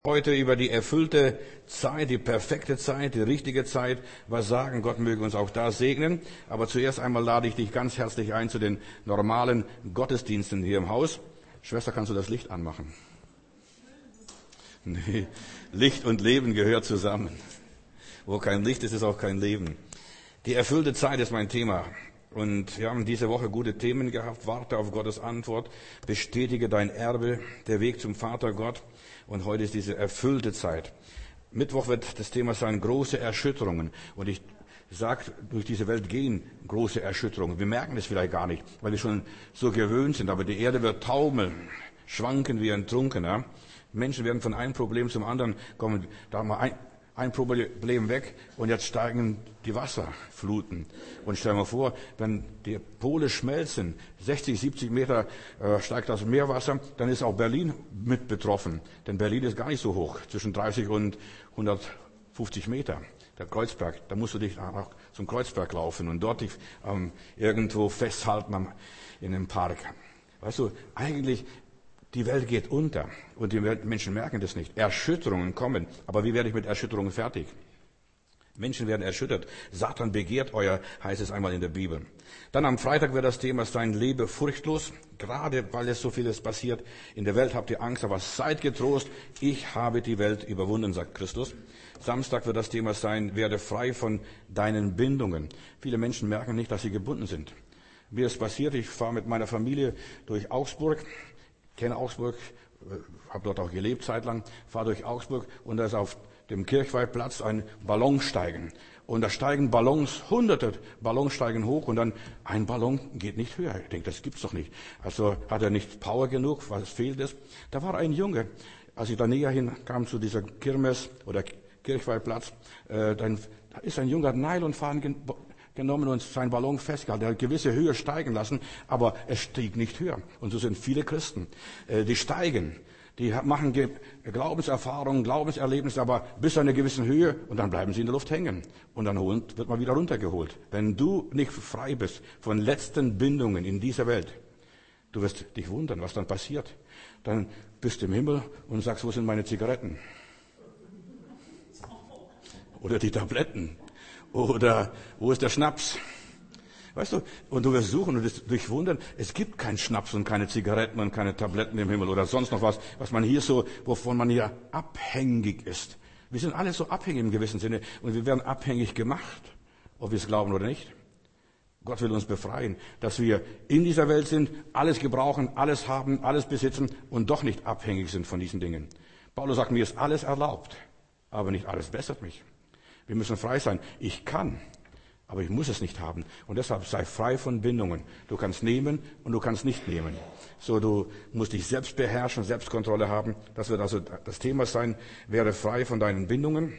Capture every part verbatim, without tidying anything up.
Heute über die erfüllte Zeit, die perfekte Zeit, die richtige Zeit, was sagen. Gott möge uns auch da segnen. Aber zuerst einmal lade ich dich ganz herzlich ein zu den normalen Gottesdiensten hier im Haus. Schwester, kannst du das Licht anmachen? Nee, Licht und Leben gehört zusammen. Wo kein Licht ist, ist auch kein Leben. Die erfüllte Zeit ist mein Thema. Und wir haben diese Woche gute Themen gehabt. Warte auf Gottes Antwort. Bestätige dein Erbe. Der Weg zum Vater Gott. Und heute ist diese erfüllte Zeit. Mittwoch wird das Thema sein, große Erschütterungen. Und ich sage, durch diese Welt gehen große Erschütterungen. Wir merken es vielleicht gar nicht, weil wir schon so gewöhnt sind. Aber die Erde wird taumeln, schwanken wie ein Trunkener. Menschen werden von einem Problem zum anderen kommen. Da haben wir ein, ein Problem weg und jetzt steigen die Wasserfluten. Und stell dir mal vor, wenn die Pole schmelzen, sechzig, siebzig Meter äh, steigt das Meerwasser, dann ist auch Berlin mit betroffen. Denn Berlin ist gar nicht so hoch, zwischen dreißig und hundertfünfzig Meter. Der Kreuzberg, da musst du dich auch zum Kreuzberg laufen und dort dich ähm, irgendwo festhalten am, in einem Park. Weißt du, eigentlich die Welt geht unter und die Menschen merken das nicht. Erschütterungen kommen. Aber wie werde ich mit Erschütterungen fertig? Menschen werden erschüttert. Satan begehrt euer, heißt es einmal in der Bibel. Dann am Freitag wird das Thema sein, lebe furchtlos. Gerade weil es so vieles passiert. In der Welt habt ihr Angst, aber seid getrost. Ich habe die Welt überwunden, sagt Christus. Samstag wird das Thema sein, werde frei von deinen Bindungen. Viele Menschen merken nicht, dass sie gebunden sind. Mir ist passiert, ich fahre mit meiner Familie durch Augsburg. Ich kenne Augsburg, habe dort auch gelebt zeitlang, fahre durch Augsburg und da ist auf dem Kirchweihplatz ein Ballonsteigen. Und da steigen Ballons, hunderte Ballons steigen hoch und dann ein Ballon geht nicht höher. Ich denke, das gibt's doch nicht. Also hat er nicht Power genug, was fehlt es? Da war ein Junge, als ich da näher hinkam zu dieser Kirmes oder Kirchweihplatz, äh, dann da ist ein Junge, hat Nylonfaden genommen und seinen Ballon festgehalten. Er hat gewisse Höhe steigen lassen, aber es stieg nicht höher. Und so sind viele Christen. Die steigen, die machen Glaubenserfahrungen, Glaubenserlebnisse, aber bis zu einer gewissen Höhe und dann bleiben sie in der Luft hängen. Und dann wird man wieder runtergeholt. Wenn du nicht frei bist von letzten Bindungen in dieser Welt, du wirst dich wundern, was dann passiert. Dann bist du im Himmel und sagst, wo sind meine Zigaretten? Oder die Tabletten? Oder wo ist der Schnaps? Weißt du, und du wirst suchen und dich wundern, es gibt keinen Schnaps und keine Zigaretten und keine Tabletten im Himmel oder sonst noch was, was man hier so, wovon man hier abhängig ist. Wir sind alle so abhängig im gewissen Sinne und wir werden abhängig gemacht, ob wir es glauben oder nicht. Gott will uns befreien, dass wir in dieser Welt sind, alles gebrauchen, alles haben, alles besitzen und doch nicht abhängig sind von diesen Dingen. Paulus sagt, mir ist alles erlaubt, aber nicht alles bessert mich. Wir müssen frei sein. Ich kann, aber ich muss es nicht haben. Und deshalb sei frei von Bindungen. Du kannst nehmen und du kannst nicht nehmen. So, du musst dich selbst beherrschen, Selbstkontrolle haben. Das wird also das Thema sein. Werde frei von deinen Bindungen.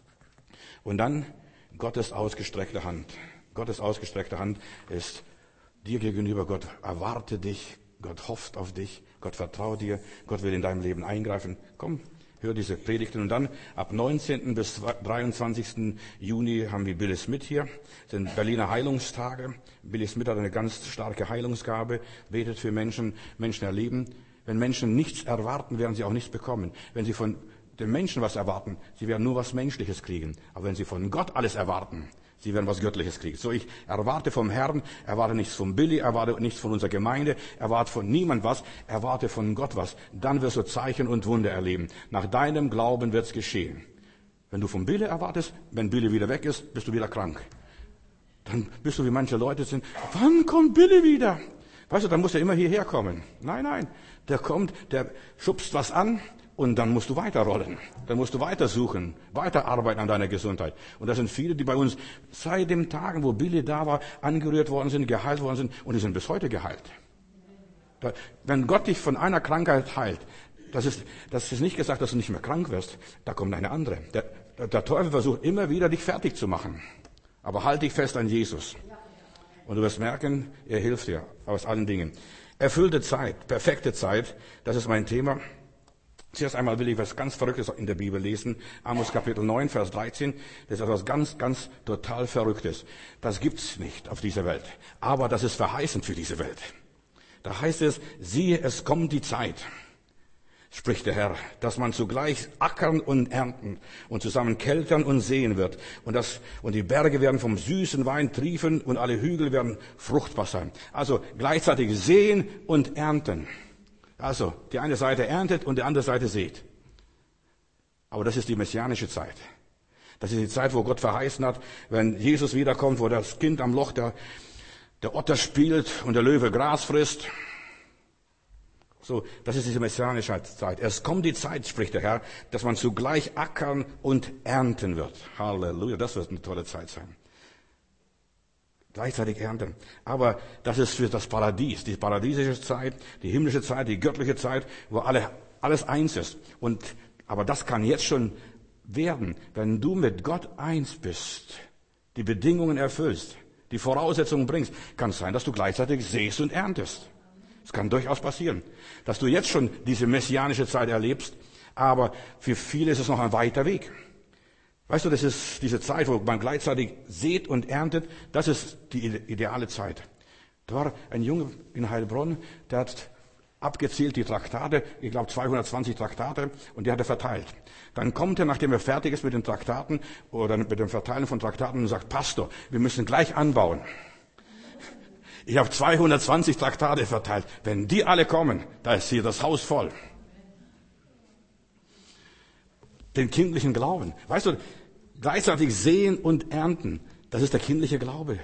Und dann Gottes ausgestreckte Hand. Gottes ausgestreckte Hand ist dir gegenüber. Gott erwarte dich. Gott hofft auf dich. Gott vertraut dir. Gott will in deinem Leben eingreifen. Komm. Hör diese Predigten und dann ab neunzehnten bis dreiundzwanzigsten Juni haben wir Billy Smith hier, das sind Berliner Heilungstage. Billy Smith hat eine ganz starke Heilungsgabe, betet für Menschen, Menschen erleben. Wenn Menschen nichts erwarten, werden sie auch nichts bekommen. Wenn sie von den Menschen was erwarten, sie werden nur was Menschliches kriegen. Aber wenn sie von Gott alles erwarten, sie werden was Göttliches kriegen. So, ich erwarte vom Herrn, erwarte nichts von Billy, erwarte nichts von unserer Gemeinde, erwarte von niemand was, erwarte von Gott was. Dann wirst du Zeichen und Wunder erleben. Nach deinem Glauben wird's geschehen. Wenn du von Billy erwartest, wenn Billy wieder weg ist, bist du wieder krank. Dann bist du wie manche Leute sind, wann kommt Billy wieder? Weißt du, dann muss er immer hierher kommen. Nein, nein, der kommt, der schubst was an, und dann musst du weiterrollen. Dann musst du weiter suchen, weiter arbeiten an deiner Gesundheit. Und das sind viele, die bei uns seit den Tagen, wo Billy da war, angerührt worden sind, geheilt worden sind. Und die sind bis heute geheilt. Da, wenn Gott dich von einer Krankheit heilt, das ist, das ist nicht gesagt, dass du nicht mehr krank wirst. Da kommt eine andere. Der, der Teufel versucht immer wieder, dich fertig zu machen. Aber halt dich fest an Jesus. Und du wirst merken, er hilft dir aus allen Dingen. Erfüllte Zeit, perfekte Zeit, das ist mein Thema. Zuerst einmal will ich was ganz Verrücktes in der Bibel lesen. Amos Kapitel neun, Vers dreizehn. Das ist etwas ganz, ganz total Verrücktes. Das gibt's nicht auf dieser Welt. Aber das ist verheißend für diese Welt. Da heißt es, siehe, es kommt die Zeit. spricht der Herr, dass man zugleich ackern und ernten und zusammen keltern und säen wird. Und, das, und die Berge werden vom süßen Wein triefen und alle Hügel werden fruchtbar sein. Also gleichzeitig säen und ernten. Also die eine Seite erntet und die andere Seite sät. Aber das ist die messianische Zeit. Das ist die Zeit, wo Gott verheißen hat, wenn Jesus wiederkommt, wo das Kind am Loch der, der Otter spielt und der Löwe Gras frisst. So, das ist diese messianische Zeit. Es kommt die Zeit, spricht der Herr, dass man zugleich ackern und ernten wird. Halleluja, das wird eine tolle Zeit sein. Gleichzeitig ernten. Aber das ist für das Paradies, die paradiesische Zeit, die himmlische Zeit, die göttliche Zeit, wo alle, alles eins ist. Und, aber das kann jetzt schon werden, wenn du mit Gott eins bist, die Bedingungen erfüllst, die Voraussetzungen bringst, kann es sein, dass du gleichzeitig säst und erntest. Es kann durchaus passieren, dass du jetzt schon diese messianische Zeit erlebst, aber für viele ist es noch ein weiter Weg. Weißt du, das ist diese Zeit, wo man gleichzeitig sät und erntet, das ist die ideale Zeit. Da war ein Junge in Heilbronn, der hat abgezählt die Traktate, ich glaube zweihundertzwanzig Traktate, und die hat er verteilt. Dann kommt er, nachdem er fertig ist mit den Traktaten oder mit dem Verteilen von Traktaten, und sagt, Pastor, wir müssen gleich anbauen. Ich habe zweihundertzwanzig Traktate verteilt. Wenn die alle kommen, da ist hier das Haus voll. Den kindlichen Glauben. Weißt du, gleichzeitig säen und ernten, das ist der kindliche Glaube.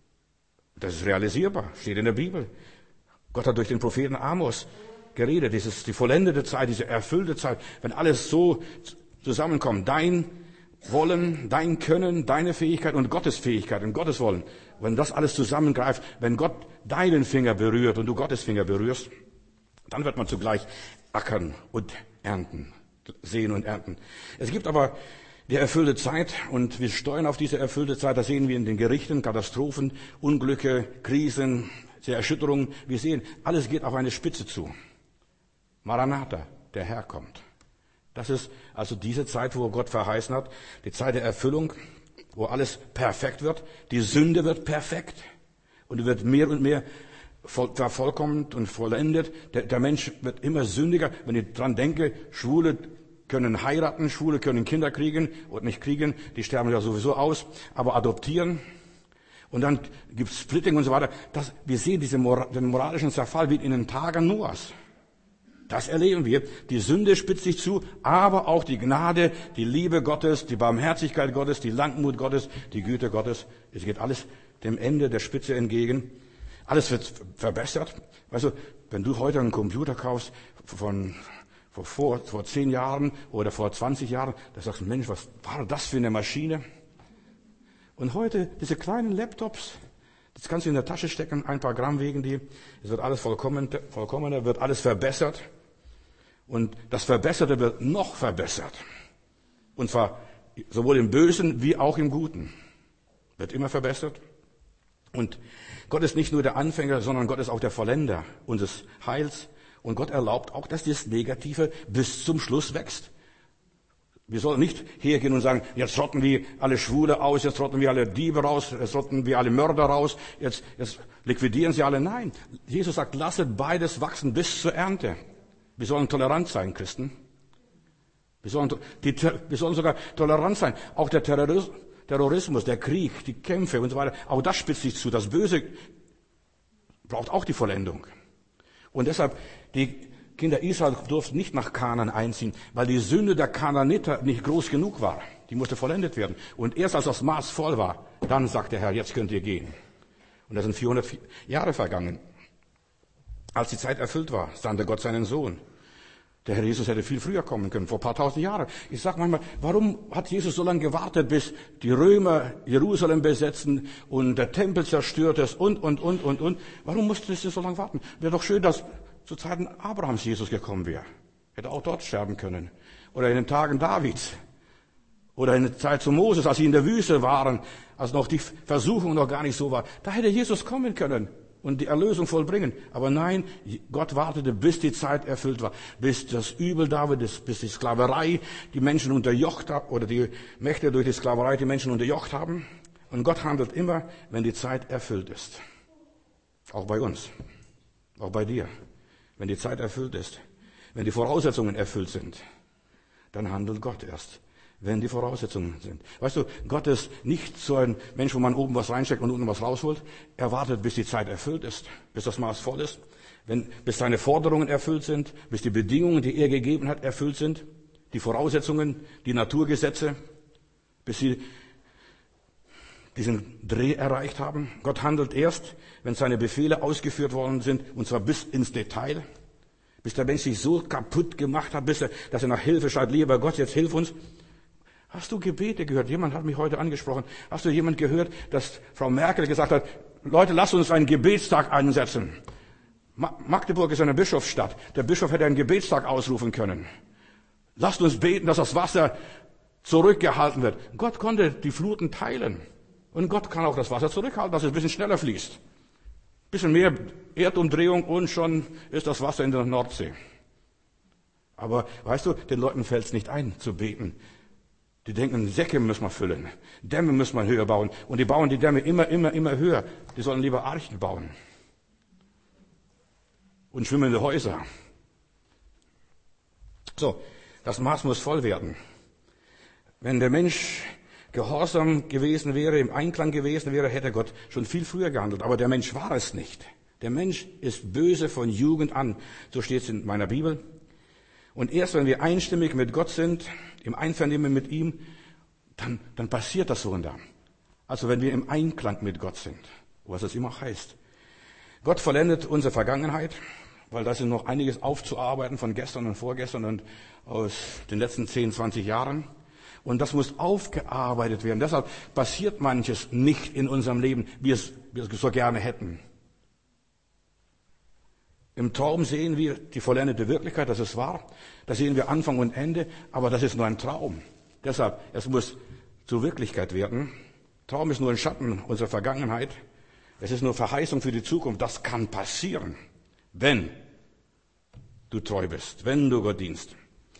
Das ist realisierbar, steht in der Bibel. Gott hat durch den Propheten Amos geredet. Das ist die vollendete Zeit, diese erfüllte Zeit. Wenn alles so zusammenkommt, dein Wollen, dein Können, deine Fähigkeit und Gottes Fähigkeit und Gottes Wollen, wenn das alles zusammengreift, wenn Gott deinen Finger berührt und du Gottes Finger berührst, dann wird man zugleich ackern und ernten, säen und ernten. Es gibt aber die erfüllte Zeit und wir steuern auf diese erfüllte Zeit. Das sehen wir in den Gerichten, Katastrophen, Unglücke, Krisen, Erschütterungen. Wir sehen, alles geht auf eine Spitze zu. Maranatha, der Herr kommt. Das ist also diese Zeit, wo Gott verheißen hat, die Zeit der Erfüllung, wo alles perfekt wird. Die Sünde wird perfekt und wird mehr und mehr vervollkommnet und vollendet. Der, der Mensch wird immer sündiger. Wenn ich dran denke, Schwule können heiraten, Schwule können Kinder kriegen und nicht kriegen, die sterben ja sowieso aus, aber adoptieren. Und dann gibt es Splitting und so weiter. Das, wir sehen diesen den moralischen Zerfall wie in den Tagen Noahs. Das erleben wir. Die Sünde spitzt sich zu, aber auch die Gnade, die Liebe Gottes, die Barmherzigkeit Gottes, die Langmut Gottes, die Güte Gottes. Es geht alles dem Ende der Spitze entgegen. Alles wird verbessert. Weißt du, wenn du heute einen Computer kaufst von vor, vor, vor zehn Jahren oder vor zwanzig Jahren, da sagst du, Mensch, was war das für eine Maschine? Und heute, diese kleinen Laptops, das kannst du in der Tasche stecken, ein paar Gramm wegen die. Es wird alles vollkommen, vollkommener, wird alles verbessert. Und das Verbesserte wird noch verbessert. Und zwar sowohl im Bösen wie auch im Guten. Wird immer verbessert. Und Gott ist nicht nur der Anfänger, sondern Gott ist auch der Vollender unseres Heils. Und Gott erlaubt auch, dass das Negative bis zum Schluss wächst. Wir sollen nicht hergehen und sagen, jetzt rotten wir alle Schwule aus, jetzt rotten wir alle Diebe raus, jetzt rotten wir alle Mörder raus, jetzt, jetzt liquidieren sie alle. Nein, Jesus sagt, lasset beides wachsen bis zur Ernte. Wir sollen tolerant sein, Christen. Wir sollen, die, wir sollen sogar tolerant sein. Auch der Terrorismus, der Krieg, die Kämpfe und so weiter, auch das spitzt sich zu. Das Böse braucht auch die Vollendung. Und deshalb, die Kinder Israel durften nicht nach Kanaan einziehen, weil die Sünde der Kanaaniter nicht groß genug war. Die musste vollendet werden. Und erst als das Maß voll war, dann sagt der Herr, jetzt könnt ihr gehen. Und da sind vierhundert Jahre vergangen. Als die Zeit erfüllt war, sandte Gott seinen Sohn. Der Herr Jesus hätte viel früher kommen können, vor ein paar tausend Jahren. Ich sage manchmal, warum hat Jesus so lange gewartet, bis die Römer Jerusalem besetzen und der Tempel zerstört ist und, und, und, und, und. Warum musste es so lange warten? Wäre doch schön, dass zu Zeiten Abrahams Jesus gekommen wäre. Hätte auch dort sterben können. Oder in den Tagen Davids. Oder in der Zeit zu Moses, als sie in der Wüste waren, als noch die Versuchung noch gar nicht so war. Da hätte Jesus kommen können und die Erlösung vollbringen. Aber nein, Gott wartete, bis die Zeit erfüllt war, bis das Übel da war, bis die Sklaverei die Menschen unterjocht hat, oder die Mächte durch die Sklaverei die Menschen unterjocht haben. Und Gott handelt immer, wenn die Zeit erfüllt ist. Auch bei uns. Auch bei dir. Wenn die Zeit erfüllt ist. wenn die Voraussetzungen erfüllt sind. Dann handelt Gott erst, wenn die Voraussetzungen sind. Weißt du, Gott ist nicht so ein Mensch, wo man oben was reinsteckt und unten was rausholt. Er wartet, bis die Zeit erfüllt ist, bis das Maß voll ist, wenn, bis seine Forderungen erfüllt sind, bis die Bedingungen, die er gegeben hat, erfüllt sind, die Voraussetzungen, die Naturgesetze, bis sie diesen Dreh erreicht haben. Gott handelt erst, wenn seine Befehle ausgeführt worden sind, und zwar bis ins Detail, bis der Mensch sich so kaputt gemacht hat, bis er, dass er nach Hilfe schreit, lieber Gott, jetzt hilf uns. Hast du Gebete gehört? Jemand hat mich heute angesprochen. Hast du jemand gehört, dass Frau Merkel gesagt hat, Leute, lasst uns einen Gebetstag einsetzen. Magdeburg ist eine Bischofsstadt. Der Bischof hätte einen Gebetstag ausrufen können. Lasst uns beten, dass das Wasser zurückgehalten wird. Gott konnte die Fluten teilen. Und Gott kann auch das Wasser zurückhalten, dass es ein bisschen schneller fließt. Ein bisschen mehr Erdumdrehung und schon ist das Wasser in der Nordsee. Aber weißt du, den Leuten fällt es nicht ein, zu beten. Die denken, Säcke müssen wir füllen, Dämme müssen wir höher bauen. Und die bauen die Dämme immer, immer, immer höher. Die sollen lieber Archen bauen. Und schwimmende Häuser. So, das Maß muss voll werden. Wenn der Mensch gehorsam gewesen wäre, im Einklang gewesen wäre, hätte Gott schon viel früher gehandelt. Aber der Mensch war es nicht. Der Mensch ist böse von Jugend an. So steht es in meiner Bibel. Und erst wenn wir einstimmig mit Gott sind, im Einvernehmen mit ihm, dann, dann passiert das Wunder. Also wenn wir im Einklang mit Gott sind, was es immer heißt. Gott vollendet unsere Vergangenheit, weil da ist noch einiges aufzuarbeiten von gestern und vorgestern und aus den letzten zehn, zwanzig Jahren. Und das muss aufgearbeitet werden. Deshalb passiert manches nicht in unserem Leben, wie es wir es so gerne hätten. Im Traum sehen wir die vollendete Wirklichkeit, das ist wahr. Da sehen wir Anfang und Ende, aber das ist nur ein Traum. Deshalb, es muss zur Wirklichkeit werden. Traum ist nur ein Schatten unserer Vergangenheit. Es ist nur Verheißung für die Zukunft. Das kann passieren, wenn du treu bist, wenn du Gott dienst.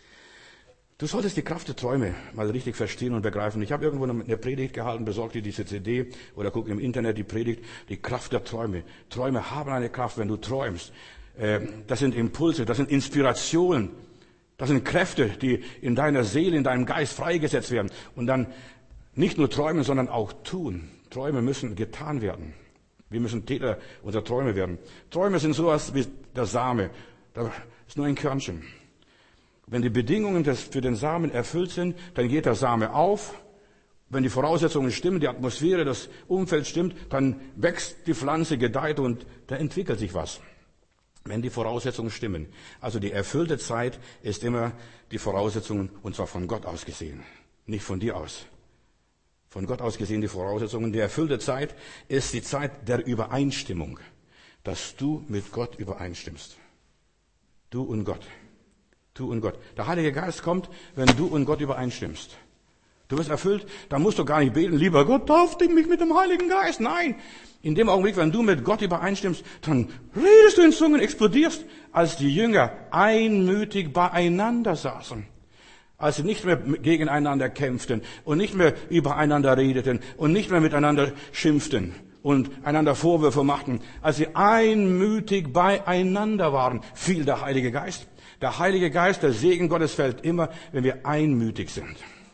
Du solltest die Kraft der Träume mal richtig verstehen und begreifen. Ich habe irgendwo eine Predigt gehalten, besorgt dir diese C D oder guck im Internet die Predigt, die Kraft der Träume. Träume haben eine Kraft, wenn du träumst. Das sind Impulse, das sind Inspirationen, das sind Kräfte, die in deiner Seele, in deinem Geist freigesetzt werden. Und dann nicht nur träumen, sondern auch tun. Träume müssen getan werden. Wir müssen Täter unserer Träume werden. Träume sind sowas wie der Same. Das ist nur ein Körnchen. Wenn die Bedingungen für den Samen erfüllt sind, dann geht der Same auf. Wenn die Voraussetzungen stimmen, die Atmosphäre, das Umfeld stimmt, dann wächst die Pflanze, gedeiht und da entwickelt sich was. Wenn die Voraussetzungen stimmen. Also die erfüllte Zeit ist immer die Voraussetzungen, und zwar von Gott aus gesehen, nicht von dir aus. Von Gott aus gesehen die Voraussetzungen. Die erfüllte Zeit ist die Zeit der Übereinstimmung, dass du mit Gott übereinstimmst. Du und Gott. Du und Gott. Der Heilige Geist kommt, wenn du und Gott übereinstimmst. Du wirst erfüllt, da musst du gar nicht beten, lieber Gott, taufe mich mit dem Heiligen Geist. Nein, in dem Augenblick, wenn du mit Gott übereinstimmst, dann redest du in Zungen, explodierst, als die Jünger einmütig beieinander saßen. Als sie nicht mehr gegeneinander kämpften und nicht mehr übereinander redeten und nicht mehr miteinander schimpften und einander Vorwürfe machten. Als sie einmütig beieinander waren, fiel der Heilige Geist. Der Heilige Geist, der Segen Gottes fällt immer, wenn wir einmütig sind.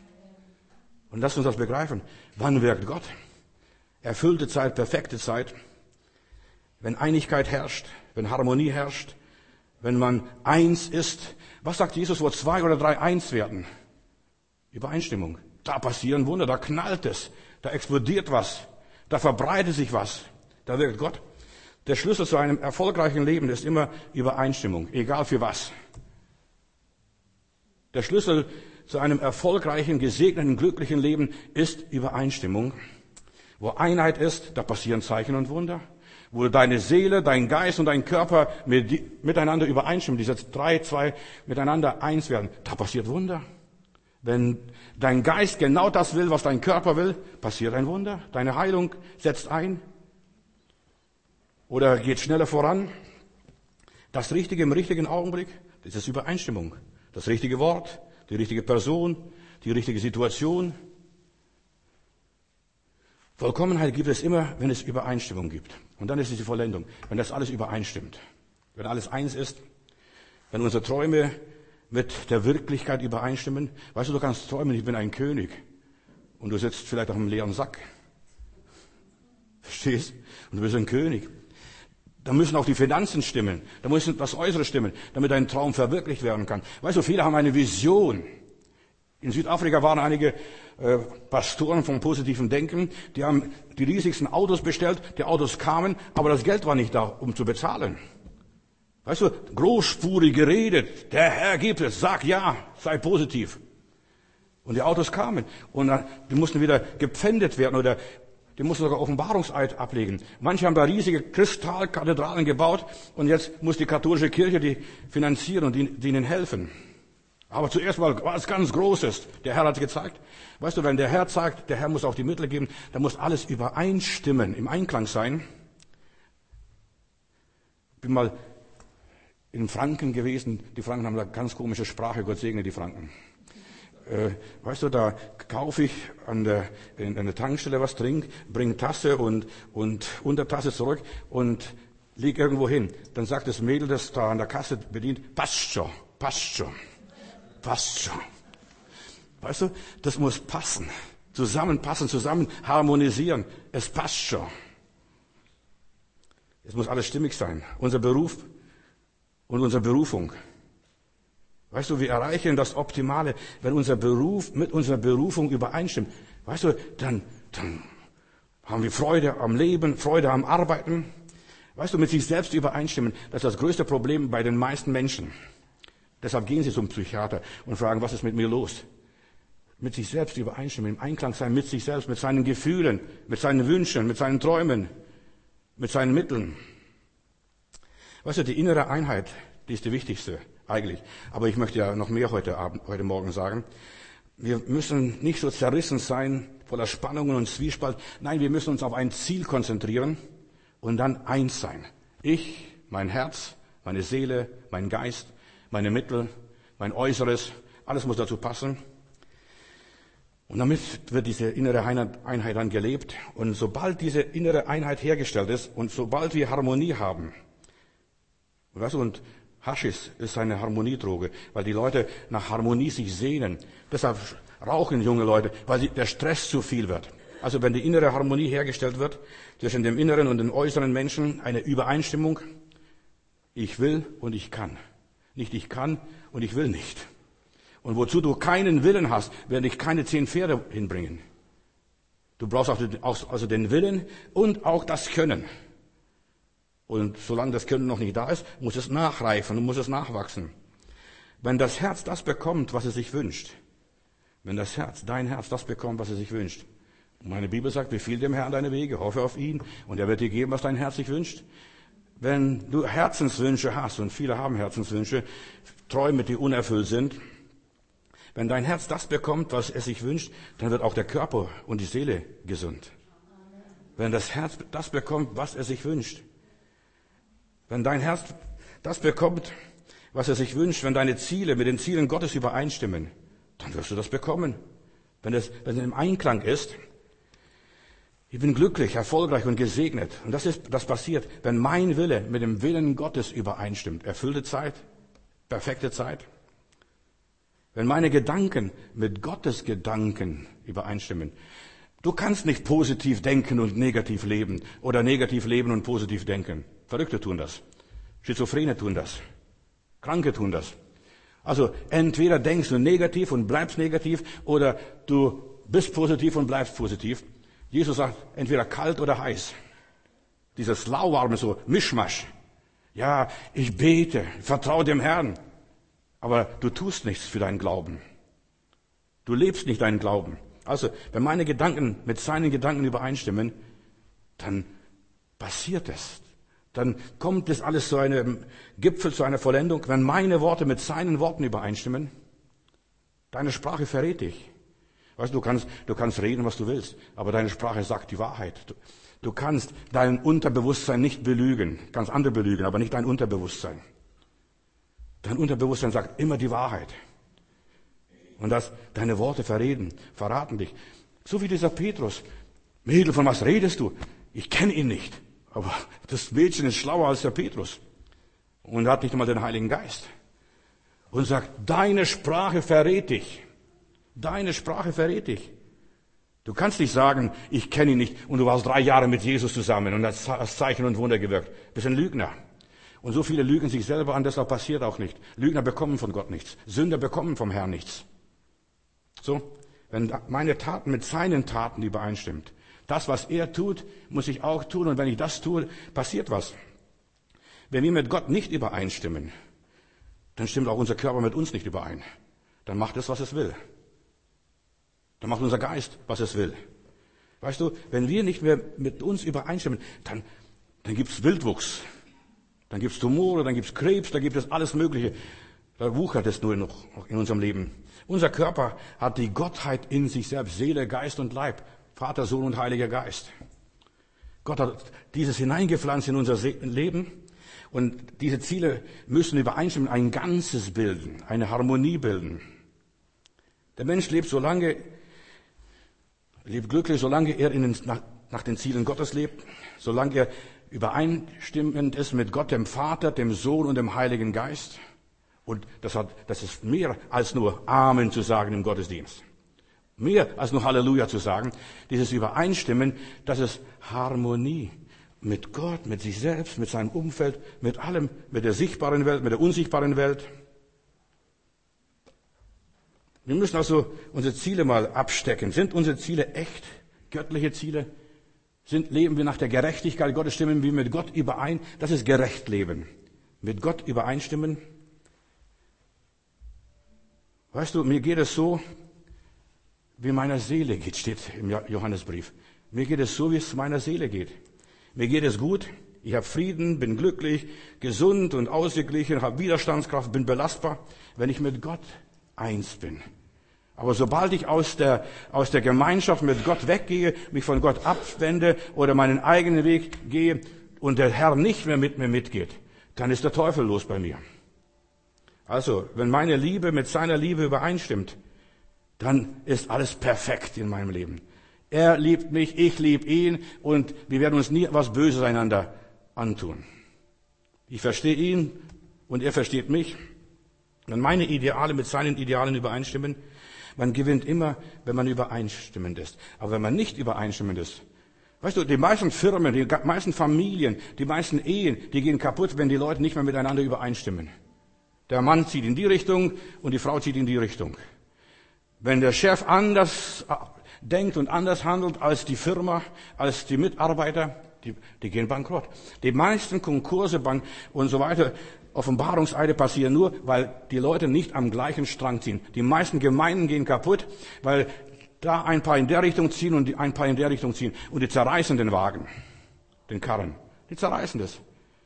Und lasst uns das begreifen. Wann wirkt Gott? Erfüllte Zeit, perfekte Zeit. Wenn Einigkeit herrscht, wenn Harmonie herrscht, wenn man eins ist. Was sagt Jesus, wo zwei oder drei eins werden? Übereinstimmung. Da passieren Wunder, da knallt es, da explodiert was, da verbreitet sich was, da wirkt Gott. Der Schlüssel zu einem erfolgreichen Leben ist immer Übereinstimmung, egal für was. Der Schlüssel zu einem erfolgreichen, gesegneten, glücklichen Leben ist Übereinstimmung. Wo Einheit ist, da passieren Zeichen und Wunder. Wo deine Seele, dein Geist und dein Körper mit, miteinander übereinstimmen, diese drei, zwei miteinander eins werden, da passiert Wunder. Wenn dein Geist genau das will, was dein Körper will, passiert ein Wunder. Deine Heilung setzt ein oder geht schneller voran. Das Richtige im richtigen Augenblick, das ist Übereinstimmung. Das richtige Wort, die richtige Person, die richtige Situation. Vollkommenheit gibt es immer, wenn es Übereinstimmung gibt. Und dann ist es die Vollendung, wenn das alles übereinstimmt. Wenn alles eins ist, Wenn unsere Träume mit der Wirklichkeit übereinstimmen. Weißt du, du kannst träumen, ich bin ein König. Und du sitzt vielleicht auf einem leeren Sack. Verstehst? Und du bist ein König. Da müssen auch die Finanzen stimmen. Da muss das Äußere stimmen, damit dein Traum verwirklicht werden kann. Weißt du, viele haben eine Vision. In Südafrika waren einige äh, Pastoren vom positiven Denken, die haben die riesigsten Autos bestellt, die Autos kamen, aber das Geld war nicht da, um zu bezahlen. Weißt du, großspurig geredet, der Herr gibt es, sag ja, sei positiv. Und die Autos kamen und dann, die mussten wieder gepfändet werden oder die mussten sogar Offenbarungseid ablegen. Manche haben da riesige Kristallkathedralen gebaut und jetzt muss die katholische Kirche die finanzieren und die, die ihnen helfen. Aber zuerst mal was ganz Großes. Der Herr hat gezeigt. Weißt du, wenn der Herr sagt, der Herr muss auch die Mittel geben, dann muss alles übereinstimmen, im Einklang sein. Ich bin mal in Franken gewesen. Die Franken haben eine ganz komische Sprache. Gott segne die Franken. Äh, weißt du, da kaufe ich an der, in, an der Tankstelle was, trink, bringe Tasse und, und Untertasse zurück und leg irgendwo hin. Dann sagt das Mädel, das da an der Kasse bedient, passt schon, passt schon. Passt schon. Weißt du, das muss passen. Zusammenpassen, zusammen harmonisieren. Es passt schon. Es muss alles stimmig sein. Unser Beruf und unsere Berufung. Weißt du, wir erreichen das Optimale, wenn unser Beruf mit unserer Berufung übereinstimmt. Weißt du, dann, dann haben wir Freude am Leben, Freude am Arbeiten. Weißt du, mit sich selbst übereinstimmen, das ist das größte Problem bei den meisten Menschen. Deshalb gehen sie zum Psychiater und fragen, was ist mit mir los? Mit sich selbst übereinstimmen, im Einklang sein mit sich selbst, mit seinen Gefühlen, mit seinen Wünschen, mit seinen Träumen, mit seinen Mitteln. Weißt du, die innere Einheit, die ist die wichtigste eigentlich. Aber ich möchte ja noch mehr heute Abend, heute Morgen sagen. Wir müssen nicht so zerrissen sein, voller Spannungen und Zwiespalt. Nein, wir müssen uns auf ein Ziel konzentrieren und dann eins sein. Ich, mein Herz, meine Seele, mein Geist, meine Mittel, mein Äußeres, alles muss dazu passen. Und damit wird diese innere Einheit dann gelebt. Und sobald diese innere Einheit hergestellt ist und sobald wir Harmonie haben, weißt du, und Haschisch ist eine Harmoniedroge, weil die Leute nach Harmonie sich sehnen. Deshalb rauchen junge Leute, weil die, der Stress zu viel wird. Also wenn die innere Harmonie hergestellt wird, zwischen dem inneren und dem äußeren Menschen, eine Übereinstimmung, ich will und ich kann. Nicht ich kann und ich will nicht. Und wozu du keinen Willen hast, werde ich keine zehn Pferde hinbringen. Du brauchst also den Willen und auch das Können. Und solange das Können noch nicht da ist, muss es nachreifen und muss es nachwachsen. Wenn das Herz das bekommt, was es sich wünscht, wenn das Herz, dein Herz das bekommt, was es sich wünscht. Und meine Bibel sagt, befiehl dem Herrn deine Wege, hoffe auf ihn und er wird dir geben, was dein Herz sich wünscht. Wenn du Herzenswünsche hast, und viele haben Herzenswünsche, Träume, die unerfüllt sind, wenn dein Herz das bekommt, was es sich wünscht, dann wird auch der Körper und die Seele gesund. Wenn das Herz das bekommt, was es sich wünscht. Wenn dein Herz das bekommt, was es sich wünscht, wenn deine Ziele mit den Zielen Gottes übereinstimmen, dann wirst du das bekommen. Wenn es, wenn es im Einklang ist, ich bin glücklich, erfolgreich und gesegnet. Und das ist, das passiert, wenn mein Wille mit dem Willen Gottes übereinstimmt. Erfüllte Zeit, perfekte Zeit. Wenn meine Gedanken mit Gottes Gedanken übereinstimmen. Du kannst nicht positiv denken und negativ leben oder negativ leben und positiv denken. Verrückte tun das. Schizophrene tun das. Kranke tun das. Also entweder denkst du negativ und bleibst negativ oder du bist positiv und bleibst positiv. Jesus sagt, entweder kalt oder heiß. Dieses lauwarme, so Mischmasch. Ja, ich bete, vertraue dem Herrn. Aber du tust nichts für deinen Glauben. Du lebst nicht deinen Glauben. Also, wenn meine Gedanken mit seinen Gedanken übereinstimmen, dann passiert es. Dann kommt es alles zu einem Gipfel, zu einer Vollendung. Wenn meine Worte mit seinen Worten übereinstimmen, deine Sprache verrät dich. Weißt du, du kannst, du kannst reden, was du willst, aber deine Sprache sagt die Wahrheit. Du, du kannst dein Unterbewusstsein nicht belügen. Du kannst andere belügen, aber nicht dein Unterbewusstsein. Dein Unterbewusstsein sagt immer die Wahrheit. Und das, deine Worte verreden, verraten dich. So wie dieser Petrus. Mädel, von was redest du? Ich kenne ihn nicht. Aber das Mädchen ist schlauer als der Petrus. Und hat nicht einmal den Heiligen Geist. und sagt, deine Sprache verrät dich. Deine Sprache verrät dich. Du kannst nicht sagen, ich kenne ihn nicht und du warst drei Jahre mit Jesus zusammen und hast Zeichen und Wunder gewirkt. Du bist ein Lügner. Und so viele lügen sich selber an, deshalb passiert auch nicht. Lügner bekommen von Gott nichts. Sünder bekommen vom Herrn nichts. So, wenn meine Taten mit seinen Taten übereinstimmt, das, was er tut, muss ich auch tun. Und wenn ich das tue, passiert was. Wenn wir mit Gott nicht übereinstimmen, dann stimmt auch unser Körper mit uns nicht überein. Dann macht es, was es will. Dann macht unser Geist, was es will. Weißt du, wenn wir nicht mehr mit uns übereinstimmen, dann, dann gibt's Wildwuchs. Dann gibt's Tumore, dann gibt's Krebs, dann gibt es alles Mögliche. Da wuchert es nur noch in unserem Leben. Unser Körper hat die Gottheit in sich selbst, Seele, Geist und Leib. Vater, Sohn und Heiliger Geist. Gott hat dieses hineingepflanzt in unser Leben. Und diese Ziele müssen übereinstimmen, ein Ganzes bilden, eine Harmonie bilden. Der Mensch lebt so lange, lebt glücklich, solange er in den, nach, nach den Zielen Gottes lebt, solange er übereinstimmend ist mit Gott, dem Vater, dem Sohn und dem Heiligen Geist. Und das hat, das ist mehr als nur Amen zu sagen im Gottesdienst. Mehr als nur Halleluja zu sagen. Dieses Übereinstimmen, das ist Harmonie mit Gott, mit sich selbst, mit seinem Umfeld, mit allem, mit der sichtbaren Welt, mit der unsichtbaren Welt. Wir müssen also unsere Ziele mal abstecken. Sind unsere Ziele echt göttliche Ziele? Sind, leben wir nach der Gerechtigkeit Gottes, stimmen wir mit Gott überein? Das ist gerecht leben. Mit Gott übereinstimmen. Weißt du, mir geht es so, wie meiner Seele geht, steht im Johannesbrief. Mir geht es so, wie es meiner Seele geht. Mir geht es gut, ich habe Frieden, bin glücklich, gesund und ausgeglichen, habe Widerstandskraft, bin belastbar, wenn ich mit Gott eins bin. Aber sobald ich aus der, aus der Gemeinschaft mit Gott weggehe, mich von Gott abwende oder meinen eigenen Weg gehe und der Herr nicht mehr mit mir mitgeht, dann ist der Teufel los bei mir. Also, wenn meine Liebe mit seiner Liebe übereinstimmt, dann ist alles perfekt in meinem Leben. Er liebt mich, ich liebe ihn und wir werden uns nie was Böses einander antun. Ich verstehe ihn und er versteht mich. Wenn meine Ideale mit seinen Idealen übereinstimmen, man gewinnt immer, wenn man übereinstimmend ist. Aber wenn man nicht übereinstimmend ist, weißt du, die meisten Firmen, die meisten Familien, die meisten Ehen, die gehen kaputt, wenn die Leute nicht mehr miteinander übereinstimmen. Der Mann zieht in die Richtung und die Frau zieht in die Richtung. Wenn der Chef anders denkt und anders handelt als die Firma, als die Mitarbeiter, die, die gehen bankrott. Die meisten Konkurse und so weiter, Offenbarungseide passieren nur, weil die Leute nicht am gleichen Strang ziehen. Die meisten Gemeinden gehen kaputt, weil da ein paar in der Richtung ziehen und ein paar in der Richtung ziehen. Und die zerreißen den Wagen, den Karren. Die zerreißen das.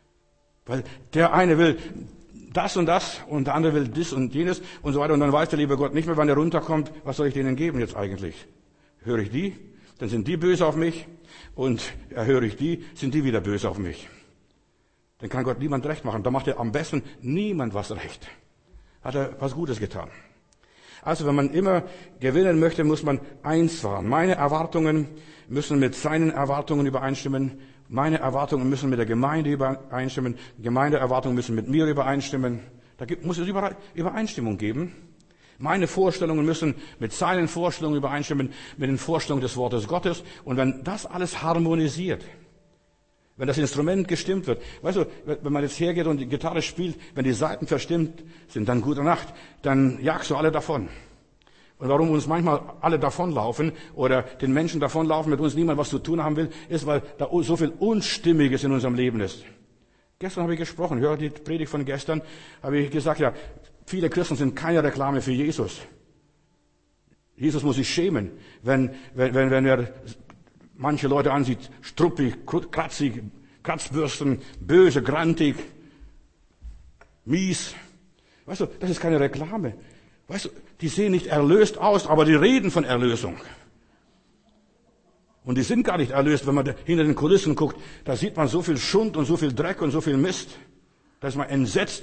Weil der eine will das und das und der andere will das und jenes und so weiter. Und dann weiß der liebe Gott nicht mehr, wann er runterkommt, was soll ich denen geben jetzt eigentlich? Höre ich die, dann sind die böse auf mich. Und höre ich die, sind die wieder böse auf mich. Dann kann Gott niemand recht machen. Da macht er am besten niemand was recht. Hat er was Gutes getan. Also wenn man immer gewinnen möchte, muss man eins wahren. Meine Erwartungen müssen mit seinen Erwartungen übereinstimmen. Meine Erwartungen müssen mit der Gemeinde übereinstimmen. Gemeindeerwartungen müssen mit mir übereinstimmen. Da gibt, muss es überall Übereinstimmung geben. Meine Vorstellungen müssen mit seinen Vorstellungen übereinstimmen, mit den Vorstellungen des Wortes Gottes. Und wenn das alles harmonisiert, wenn das Instrument gestimmt wird, weißt du, wenn man jetzt hergeht und die Gitarre spielt, wenn die Saiten verstimmt sind, dann gute Nacht, dann jagst du alle davon. Und warum uns manchmal alle davonlaufen oder den Menschen davonlaufen, mit uns niemand was zu tun haben will, ist, weil da so viel Unstimmiges in unserem Leben ist. Gestern habe ich gesprochen, hör die Predigt von gestern, habe ich gesagt, ja, viele Christen sind keine Reklame für Jesus. Jesus muss sich schämen, wenn, wenn, wenn, wenn er manche Leute ansieht, struppig, kratzig, Kratzbürsten, böse, grantig, mies. Weißt du, das ist keine Reklame. Weißt du, die sehen nicht erlöst aus, aber die reden von Erlösung. Und die sind gar nicht erlöst, wenn man hinter den Kulissen guckt. Da sieht man so viel Schund und so viel Dreck und so viel Mist. Da ist man entsetzt.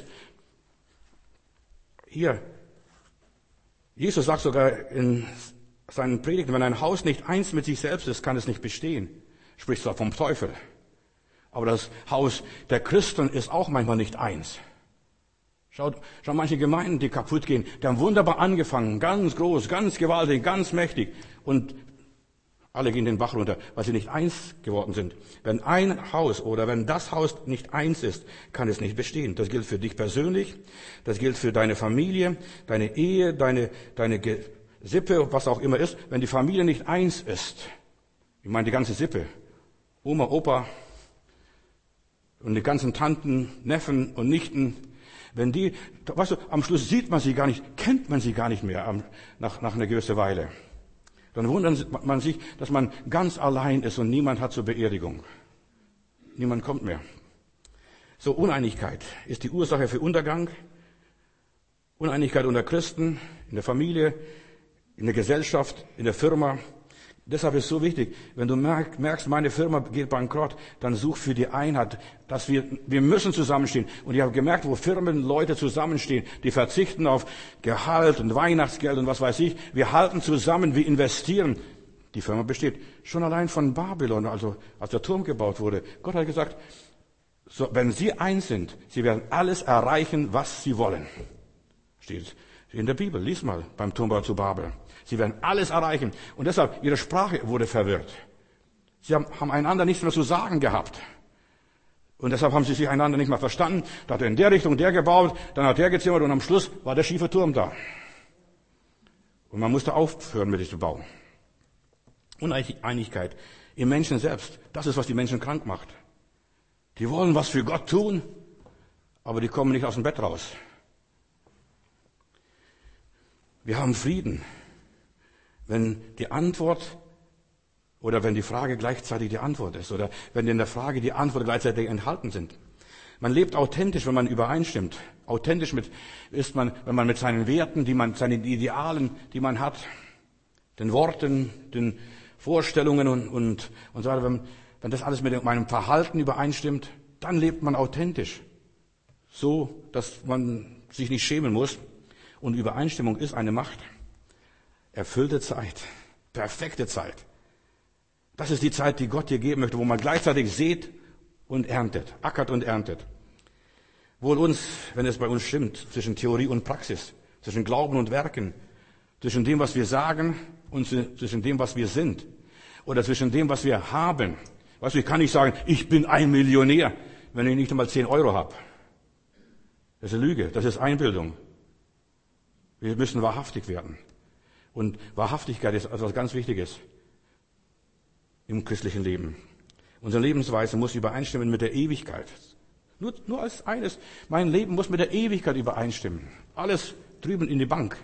Hier, Jesus sagt sogar in seinen Predigten, wenn ein Haus nicht eins mit sich selbst ist, kann es nicht bestehen. Spricht zwar vom Teufel. Aber das Haus der Christen ist auch manchmal nicht eins. Schaut, schau manche Gemeinden, die kaputt gehen, die haben wunderbar angefangen, ganz groß, ganz gewaltig, ganz mächtig und alle gehen den Bach runter, weil sie nicht eins geworden sind. Wenn ein Haus oder wenn das Haus nicht eins ist, kann es nicht bestehen. Das gilt für dich persönlich, das gilt für deine Familie, deine Ehe, deine, deine Sippe, was auch immer ist. Wenn die Familie nicht eins ist, ich meine die ganze Sippe, Oma, Opa und die ganzen Tanten, Neffen und Nichten, wenn die, weißt du, am Schluss sieht man sie gar nicht, kennt man sie gar nicht mehr nach, nach einer gewissen Weile. Dann wundert man sich, dass man ganz allein ist und niemand hat zur Beerdigung. Niemand kommt mehr. So, Uneinigkeit ist die Ursache für Untergang. Uneinigkeit unter Christen, in der Familie, in der Gesellschaft, in der Firma. Deshalb ist es so wichtig, wenn du merkst, meine Firma geht bankrott, dann such für die Einheit, dass wir, wir müssen zusammenstehen. Und ich habe gemerkt, wo Firmen, Leute zusammenstehen, die verzichten auf Gehalt und Weihnachtsgeld und was weiß ich. Wir halten zusammen, wir investieren. Die Firma besteht schon allein von Babylon, also als der Turm gebaut wurde. Gott hat gesagt, so, wenn sie eins sind, sie werden alles erreichen, was sie wollen. Steht in der Bibel, lies mal beim Turmbau zu Babel. Sie werden alles erreichen. Und deshalb, ihre Sprache wurde verwirrt. Sie haben, haben einander nichts mehr zu sagen gehabt. Und deshalb haben sie sich einander nicht mehr verstanden. Da hat er in der Richtung der gebaut, dann hat der gezimmert und am Schluss war der schiefe Turm da. Und man musste aufhören mit diesem Bau. Uneinigkeit im Menschen selbst, das ist, was die Menschen krank macht. Die wollen was für Gott tun, aber die kommen nicht aus dem Bett raus. Wir haben Frieden, wenn die Antwort oder wenn die Frage gleichzeitig die Antwort ist oder wenn in der Frage die Antwort gleichzeitig enthalten sind. Man lebt authentisch, wenn man übereinstimmt. Authentisch mit, ist man, wenn man mit seinen Werten, die man, seinen Idealen, die man hat, den Worten, den Vorstellungen und, und, und so weiter, wenn, wenn das alles mit meinem Verhalten übereinstimmt, dann lebt man authentisch. So, dass man sich nicht schämen muss. Und Übereinstimmung ist eine Macht. Erfüllte Zeit, perfekte Zeit. Das ist die Zeit, die Gott dir geben möchte, wo man gleichzeitig sät und erntet, ackert und erntet. Wohl uns, wenn es bei uns stimmt, zwischen Theorie und Praxis, zwischen Glauben und Werken, zwischen dem, was wir sagen und zwischen dem, was wir sind. Oder zwischen dem, was wir haben. Weißt du, ich kann nicht sagen, ich bin ein Millionär, wenn ich nicht einmal zehn Euro habe. Das ist eine Lüge, das ist Einbildung. Wir müssen wahrhaftig werden. Und Wahrhaftigkeit ist etwas ganz Wichtiges im christlichen Leben. Unsere Lebensweise muss übereinstimmen mit der Ewigkeit. Nur, nur als eines. Mein Leben muss mit der Ewigkeit übereinstimmen. Alles drüben in die Bank.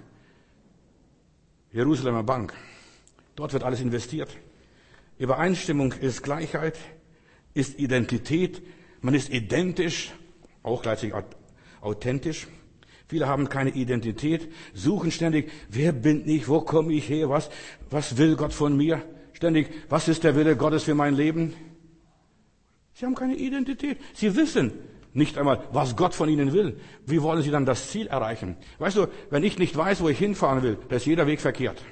Jerusalemer Bank. Dort wird alles investiert. Übereinstimmung ist Gleichheit, ist Identität. Man ist identisch, auch gleichzeitig authentisch. Viele haben keine Identität, suchen ständig, wer bin ich, wo komme ich her, was, was will Gott von mir? Ständig, was ist der Wille Gottes für mein Leben? Sie haben keine Identität. Sie wissen nicht einmal, was Gott von ihnen will. Wie wollen sie dann das Ziel erreichen? Weißt du, wenn ich nicht weiß, wo ich hinfahren will, da ist jeder Weg verkehrt.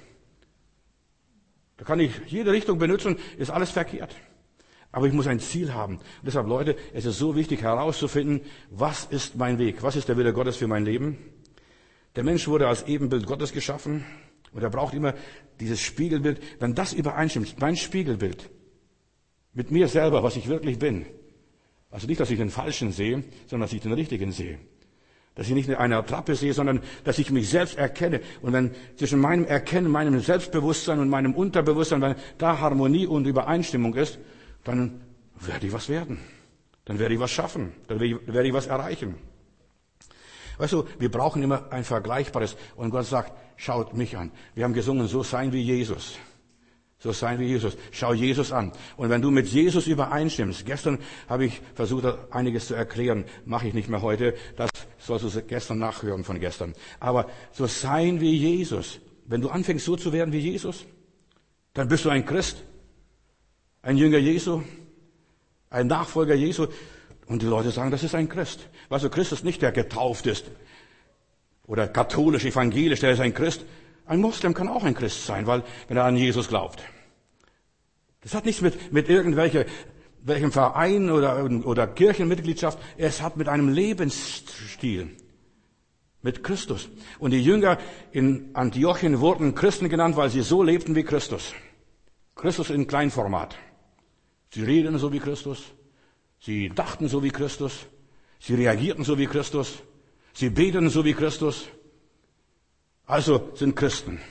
Da kann ich jede Richtung benutzen, ist alles verkehrt. Aber ich muss ein Ziel haben. Und deshalb, Leute, es ist so wichtig herauszufinden, was ist mein Weg? Was ist der Wille Gottes für mein Leben? Der Mensch wurde als Ebenbild Gottes geschaffen und er braucht immer dieses Spiegelbild. Wenn das übereinstimmt, mein Spiegelbild mit mir selber, was ich wirklich bin. Also nicht, dass ich den Falschen sehe, sondern dass ich den Richtigen sehe. Dass ich nicht eine Attrappe sehe, sondern dass ich mich selbst erkenne. Und wenn zwischen meinem Erkennen, meinem Selbstbewusstsein und meinem Unterbewusstsein, wenn da Harmonie und Übereinstimmung ist, dann werde ich was werden. Dann werde ich was schaffen. Dann werde ich was erreichen. Weißt du, wir brauchen immer ein Vergleichbares. Und Gott sagt, schaut mich an. Wir haben gesungen, so sein wie Jesus. So sein wie Jesus. Schau Jesus an. Und wenn du mit Jesus übereinstimmst, gestern habe ich versucht, einiges zu erklären, mache ich nicht mehr heute. Das sollst du gestern nachhören von gestern. Aber so sein wie Jesus. Wenn du anfängst, so zu werden wie Jesus, dann bist du ein Christ. Ein Jünger Jesu, ein Nachfolger Jesu. Und die Leute sagen, das ist ein Christ. Weißt du, Christ ist nicht der getauft ist. Oder katholisch, evangelisch, der ist ein Christ. Ein Moslem kann auch ein Christ sein, weil, wenn er an Jesus glaubt. Das hat nichts mit, mit irgendwelcher, welchem Verein oder, oder Kirchenmitgliedschaft. Es hat mit einem Lebensstil. Mit Christus. Und die Jünger in Antiochien wurden Christen genannt, weil sie so lebten wie Christus. Christus in Kleinformat. Sie redeten so wie Christus. Sie dachten so wie Christus. Sie reagierten so wie Christus. Sie beteten so wie Christus. Also sind Christen.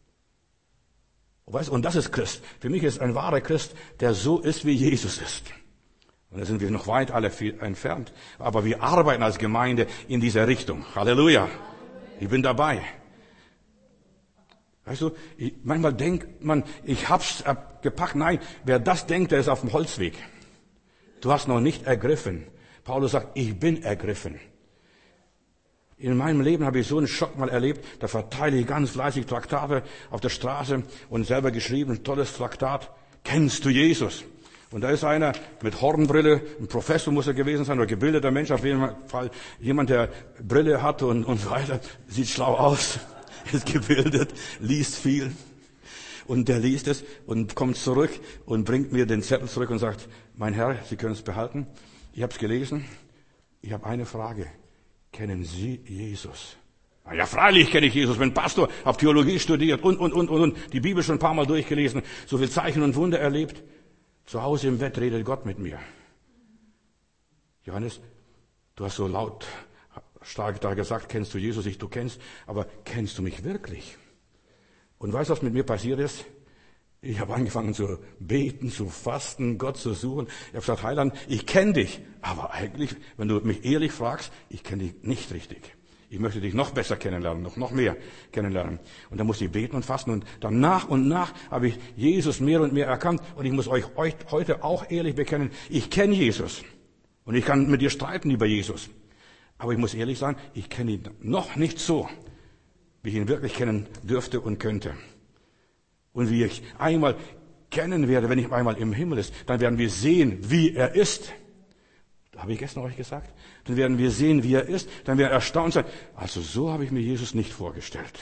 Und das ist Christ. Für mich ist ein wahrer Christ, der so ist, wie Jesus ist. Und da sind wir noch weit alle viel entfernt. Aber wir arbeiten als Gemeinde in dieser Richtung. Halleluja. Ich bin dabei. Weißt du, ich, manchmal denkt man, ich hab's gepackt. Nein, wer das denkt, der ist auf dem Holzweg. Du hast noch nicht ergriffen. Paulus sagt, ich bin ergriffen. In meinem Leben habe ich so einen Schock mal erlebt, da verteile ich ganz fleißig Traktate auf der Straße und selber geschrieben, ein tolles Traktat. Kennst du Jesus? Und da ist einer mit Hornbrille, ein Professor muss er gewesen sein, oder gebildeter Mensch, auf jeden Fall jemand, der Brille hat und, und so weiter, sieht schlau aus, ist gebildet, liest viel. Und der liest es und kommt zurück und bringt mir den Zettel zurück und sagt, mein Herr, Sie können es behalten. Ich habe es gelesen. Ich habe eine Frage. Kennen Sie Jesus? Na ja, freilich kenne ich Jesus. Bin Pastor, habe Theologie studiert und, und, und, und, und, die Bibel schon ein paar Mal durchgelesen, so viel Zeichen und Wunder erlebt. Zu Hause im Bett redet Gott mit mir. Johannes, du hast so laut, stark da gesagt, kennst du Jesus? Ich, du kennst, aber kennst du mich wirklich? Und weißt du, was mit mir passiert ist? Ich habe angefangen zu beten, zu fasten, Gott zu suchen. Ich habe gesagt, Heiland, ich kenne dich. Aber eigentlich, wenn du mich ehrlich fragst, ich kenne dich nicht richtig. Ich möchte dich noch besser kennenlernen, noch, noch mehr kennenlernen. Und dann musste ich beten und fasten. Und dann nach und nach habe ich Jesus mehr und mehr erkannt. Und ich muss euch, euch heute auch ehrlich bekennen, ich kenne Jesus. Und ich kann mit dir streiten über Jesus. Aber ich muss ehrlich sagen, ich kenne ihn noch nicht so, wie ich ihn wirklich kennen dürfte und könnte. Und wie ich einmal kennen werde, wenn ich einmal im Himmel ist, dann werden wir sehen, wie er ist. Da habe ich gestern euch gesagt. Dann werden wir sehen, wie er ist. Dann werden wir erstaunt sein. Also so habe ich mir Jesus nicht vorgestellt.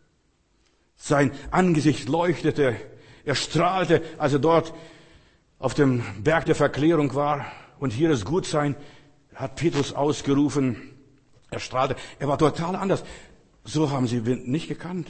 Sein Angesicht leuchtete, er strahlte, als er dort auf dem Berg der Verklärung war. Und hier ist Gutsein, hat Petrus ausgerufen. Er strahlte. Er war total anders. So haben sie ihn nicht gekannt.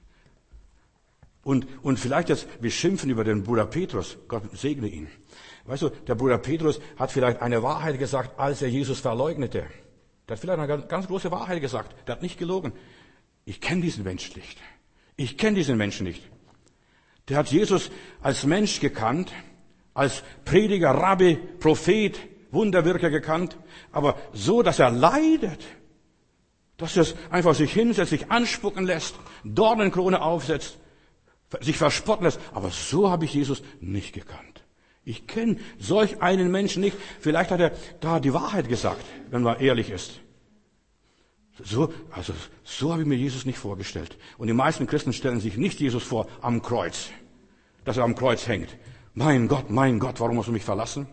Und, und vielleicht jetzt, wir schimpfen über den Bruder Petrus. Gott segne ihn. Weißt du, der Bruder Petrus hat vielleicht eine Wahrheit gesagt, als er Jesus verleugnete. Der hat vielleicht eine ganz, ganz große Wahrheit gesagt. Der hat nicht gelogen. Ich kenne diesen Menschen nicht. Ich kenne diesen Menschen nicht. Der hat Jesus als Mensch gekannt, als Prediger, Rabbi, Prophet, Wunderwirker gekannt, aber so, dass er leidet. Dass er einfach sich hinsetzt, sich anspucken lässt, Dornenkrone aufsetzt, sich verspotten lässt. Aber so habe ich Jesus nicht gekannt. Ich kenne solch einen Menschen nicht. Vielleicht hat er da die Wahrheit gesagt, wenn man ehrlich ist. So, also, so habe ich mir Jesus nicht vorgestellt. Und die meisten Christen stellen sich nicht Jesus vor am Kreuz, dass er am Kreuz hängt. Mein Gott, mein Gott, warum hast du mich verlassen?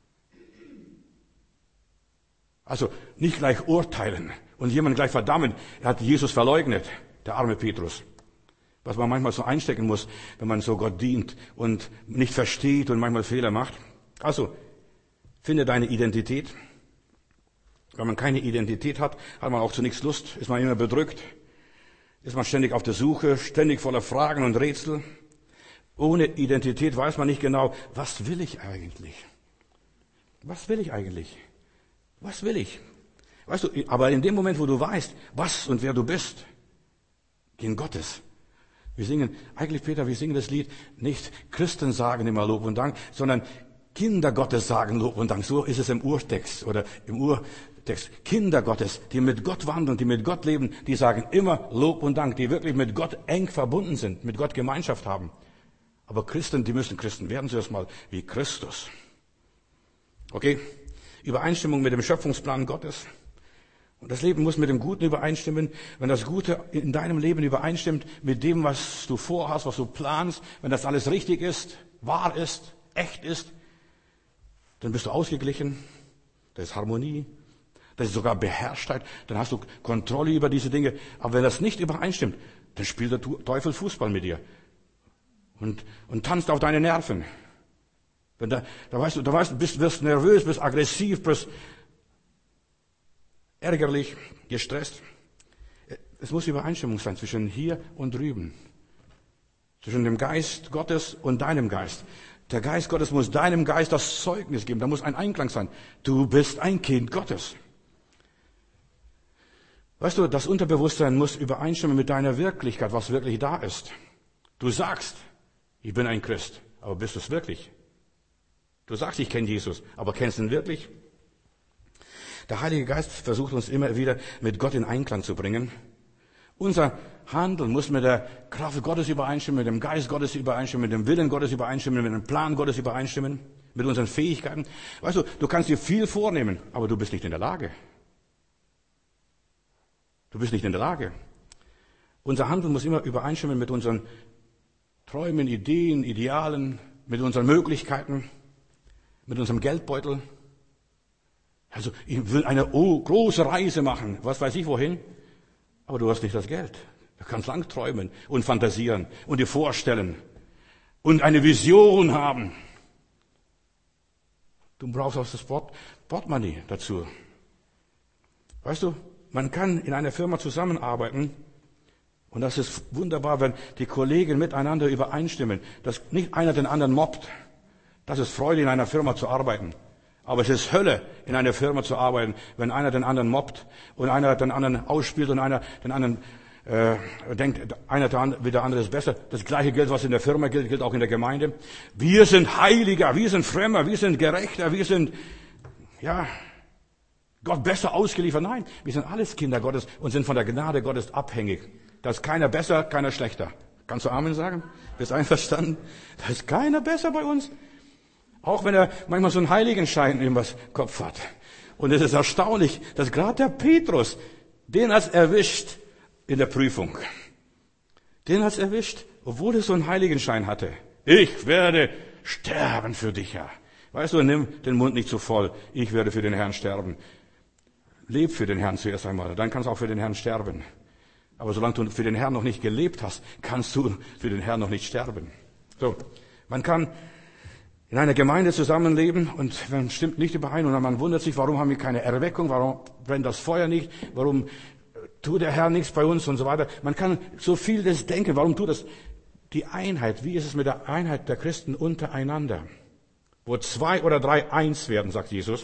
Also, nicht gleich urteilen und jemanden gleich verdammen. Er hat Jesus verleugnet, der arme Petrus. Was man manchmal so einstecken muss, wenn man so Gott dient und nicht versteht und manchmal Fehler macht. Also, finde deine Identität. Wenn man keine Identität hat, hat man auch zu nichts Lust, ist man immer bedrückt, ist man ständig auf der Suche, ständig voller Fragen und Rätsel. Ohne Identität weiß man nicht genau, was will ich eigentlich? Was will ich eigentlich? Was will ich? Weißt du, aber in dem Moment, wo du weißt, was und wer du bist, Kind Gottes. Wir singen, eigentlich Peter, wir singen das Lied, nicht Christen sagen immer Lob und Dank, sondern Kinder Gottes sagen Lob und Dank. So ist es im Urtext oder im Urtext. Kinder Gottes, die mit Gott wandeln, die mit Gott leben, die sagen immer Lob und Dank, die wirklich mit Gott eng verbunden sind, mit Gott Gemeinschaft haben. Aber Christen, die müssen Christen werden zuerst mal wie Christus. Okay? Übereinstimmung mit dem Schöpfungsplan Gottes. Und das Leben muss mit dem Guten übereinstimmen. Wenn das Gute in deinem Leben übereinstimmt mit dem, was du vorhast, was du planst, wenn das alles richtig ist, wahr ist, echt ist, dann bist du ausgeglichen, da ist Harmonie, da ist sogar Beherrschtheit, dann hast du Kontrolle über diese Dinge. Aber wenn das nicht übereinstimmt, dann spielt der Teufel Fußball mit dir und, und tanzt auf deine Nerven. Wenn da, da weißt du, da weißt du, bist, wirst nervös, bist aggressiv, bist ärgerlich, gestresst. es muss Übereinstimmung sein zwischen hier und drüben. Zwischen dem Geist Gottes und deinem Geist. Der Geist Gottes muss deinem Geist das Zeugnis geben. Da muss ein Einklang sein. Du bist ein Kind Gottes. Weißt du, das Unterbewusstsein muss übereinstimmen mit deiner Wirklichkeit, was wirklich da ist. Du sagst, ich bin ein Christ, aber bist du es wirklich? Du sagst, ich kenne Jesus, aber kennst du ihn wirklich? Der Heilige Geist versucht uns immer wieder mit Gott in Einklang zu bringen. Unser Handeln muss mit der Kraft Gottes übereinstimmen, mit dem Geist Gottes übereinstimmen, mit dem Willen Gottes übereinstimmen, mit dem Plan Gottes übereinstimmen, mit unseren Fähigkeiten. Weißt du, du kannst dir viel vornehmen, aber du bist nicht in der Lage. Du bist nicht in der Lage. Unser Handeln muss immer übereinstimmen mit unseren Träumen, Ideen, Idealen, mit unseren Möglichkeiten, mit unserem Geldbeutel. Also ich will eine große Reise machen, was weiß ich wohin, aber du hast nicht das Geld. Du kannst lang träumen und fantasieren und dir vorstellen und eine Vision haben. Du brauchst auch das Port- Portemonnaie dazu. Weißt du, man kann in einer Firma zusammenarbeiten und das ist wunderbar, wenn die Kollegen miteinander übereinstimmen, dass nicht einer den anderen mobbt. Das ist Freude, in einer Firma zu arbeiten. Aber es ist Hölle, in einer Firma zu arbeiten, wenn einer den anderen mobbt und einer den anderen ausspielt und einer den anderen äh, denkt, einer wie der andere ist besser. Das gleiche gilt, was in der Firma gilt, gilt auch in der Gemeinde. Wir sind Heiliger, wir sind Frömmer, wir sind Gerechter, wir sind, ja, Gott besser ausgeliefert. Nein, wir sind alles Kinder Gottes und sind von der Gnade Gottes abhängig. Da ist keiner besser, keiner schlechter. Kannst du Amen sagen? Bist einverstanden? Da ist keiner besser bei uns. Auch wenn er manchmal so einen Heiligenschein im Kopf hat. Und es ist erstaunlich, dass gerade der Petrus, den hat's erwischt in der Prüfung. Den hat's erwischt, obwohl er so einen Heiligenschein hatte. Ich werde sterben für dich, Herr. Weißt du, nimm den Mund nicht zu voll. Ich werde für den Herrn sterben. Leb für den Herrn zuerst einmal, dann kannst du auch für den Herrn sterben. Aber solange du für den Herrn noch nicht gelebt hast, kannst du für den Herrn noch nicht sterben. So, man kann in einer Gemeinde zusammenleben und man stimmt nicht überein und man wundert sich, warum haben wir keine Erweckung, warum brennt das Feuer nicht, warum tut der Herr nichts bei uns und so weiter. Man kann so viel das denken, warum tut das? Die Einheit, wie ist es mit der Einheit der Christen untereinander? Wo zwei oder drei eins werden, sagt Jesus.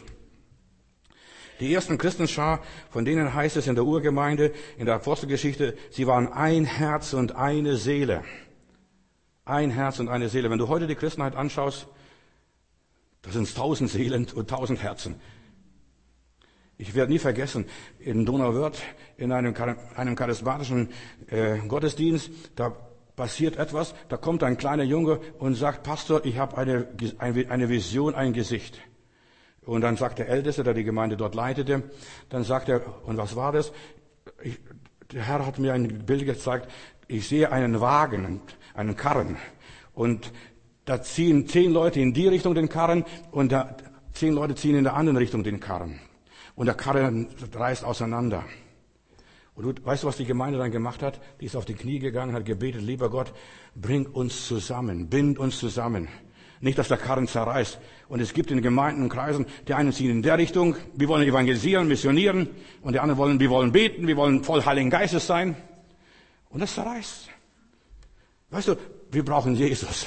Die ersten Christenschar, von denen heißt es in der Urgemeinde, in der Apostelgeschichte, sie waren ein Herz und eine Seele. Ein Herz und eine Seele. Wenn du heute die Christenheit anschaust, das sind tausend Seelen und tausend Herzen. Ich werde nie vergessen, in Donauwörth, in einem, einem charismatischen äh, Gottesdienst, da passiert etwas, da kommt ein kleiner Junge und sagt, Pastor, ich habe eine, eine Vision, ein Gesicht. Und dann sagt der Älteste, der die Gemeinde dort leitete, dann sagt er, und was war das? Ich, der Herr hat mir ein Bild gezeigt, ich sehe einen Wagen, einen Karren. Und da ziehen zehn Leute in die Richtung den Karren und da, zehn Leute ziehen in der anderen Richtung den Karren. Und der Karren reißt auseinander. Und du, weißt du, was die Gemeinde dann gemacht hat? Die ist auf die Knie gegangen, hat gebetet, lieber Gott, bring uns zusammen, bind uns zusammen. Nicht, dass der Karren zerreißt. Und es gibt in Gemeinden und Kreisen, die einen ziehen in der Richtung, wir wollen evangelisieren, missionieren, und die anderen wollen, wir wollen beten, wir wollen voll Heiligen Geistes sein. Und das zerreißt. Weißt du, wir brauchen Jesus.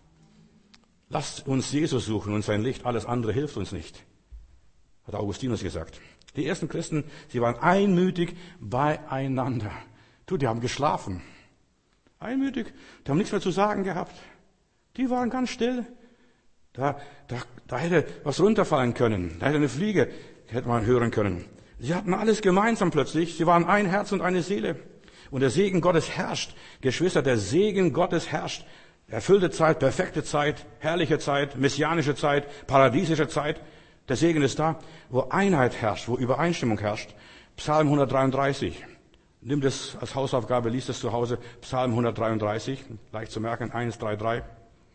Lasst uns Jesus suchen und sein Licht, alles andere hilft uns nicht, hat Augustinus gesagt. Die ersten Christen, sie waren einmütig beieinander. Du, die haben geschlafen. Einmütig, die haben nichts mehr zu sagen gehabt. Die waren ganz still. Da, da, da hätte was runterfallen können. Da hätte eine Fliege, hätte man hören können. Sie hatten alles gemeinsam plötzlich. Sie waren ein Herz und eine Seele. Und der Segen Gottes herrscht. Geschwister, der Segen Gottes herrscht. Erfüllte Zeit, perfekte Zeit, herrliche Zeit, messianische Zeit, paradiesische Zeit. Der Segen ist da, wo Einheit herrscht, wo Übereinstimmung herrscht. Psalm hundertdreiunddreißig. Nimm das als Hausaufgabe, lies das zu Hause. Psalm hundertdreiunddreißig, leicht zu merken, eins, drei, drei.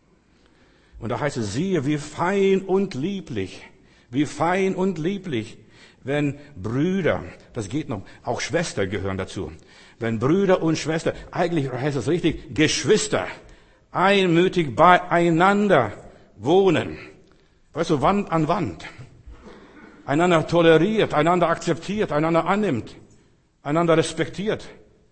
Und da heißt es, siehe, wie fein und lieblich, wie fein und lieblich, wenn Brüder, das geht noch, auch Schwestern gehören dazu, wenn Brüder und Schwestern, eigentlich heißt es richtig, Geschwister, einmütig beieinander wohnen. Weißt du, Wand an Wand. Einander toleriert, einander akzeptiert, einander annimmt, einander respektiert.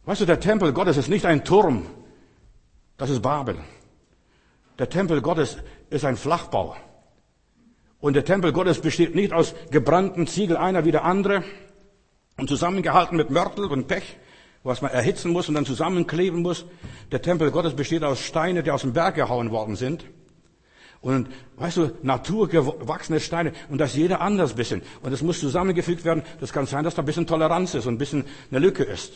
Weißt du, der Tempel Gottes ist nicht ein Turm. Das ist Babel. Der Tempel Gottes ist ein Flachbau. Und der Tempel Gottes besteht nicht aus gebrannten Ziegel, einer wie der andere, und zusammengehalten mit Mörtel und Pech, was man erhitzen muss und dann zusammenkleben muss. Der Tempel Gottes besteht aus Steinen, die aus dem Berg gehauen worden sind. Und, weißt du, naturgewachsene Steine. Und das jeder anders bisschen. Und es muss zusammengefügt werden. Das kann sein, dass da ein bisschen Toleranz ist und ein bisschen eine Lücke ist.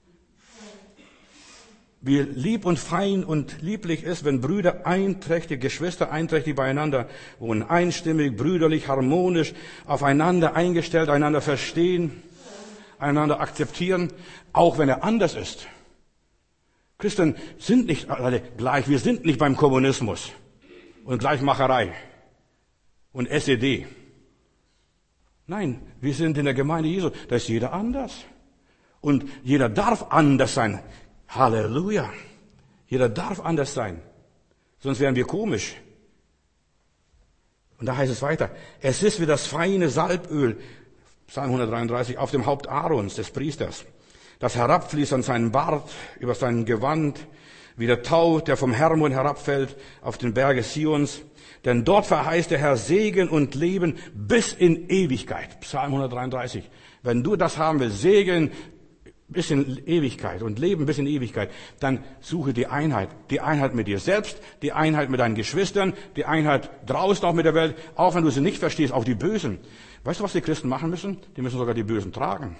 Wie lieb und fein und lieblich ist, wenn Brüder einträchtig, Geschwister einträchtig beieinander wohnen, einstimmig, brüderlich, harmonisch, aufeinander eingestellt, einander verstehen, einander akzeptieren, auch wenn er anders ist. Christen sind nicht alle gleich, wir sind nicht beim Kommunismus und Gleichmacherei und S E D. Nein, wir sind in der Gemeinde Jesu, da ist jeder anders. Und jeder darf anders sein. Halleluja. Jeder darf anders sein. Sonst wären wir komisch. Und da heißt es weiter. Es ist wie das feine Salböl, Psalm hundertdreiunddreißig, auf dem Haupt Aarons, des Priesters, das herabfließt an seinen Bart, über sein Gewand, wie der Tau, der vom Hermon herabfällt auf den Berge Sions. Denn dort verheißt der Herr Segen und Leben bis in Ewigkeit. Psalm hundertdreiunddreißig. Wenn du das haben willst, Segen bis in Ewigkeit und Leben bis in Ewigkeit, dann suche die Einheit. Die Einheit mit dir selbst, die Einheit mit deinen Geschwistern, die Einheit draußen auch mit der Welt, auch wenn du sie nicht verstehst, auch die Bösen. Weißt du, was die Christen machen müssen? Die müssen sogar die Bösen tragen.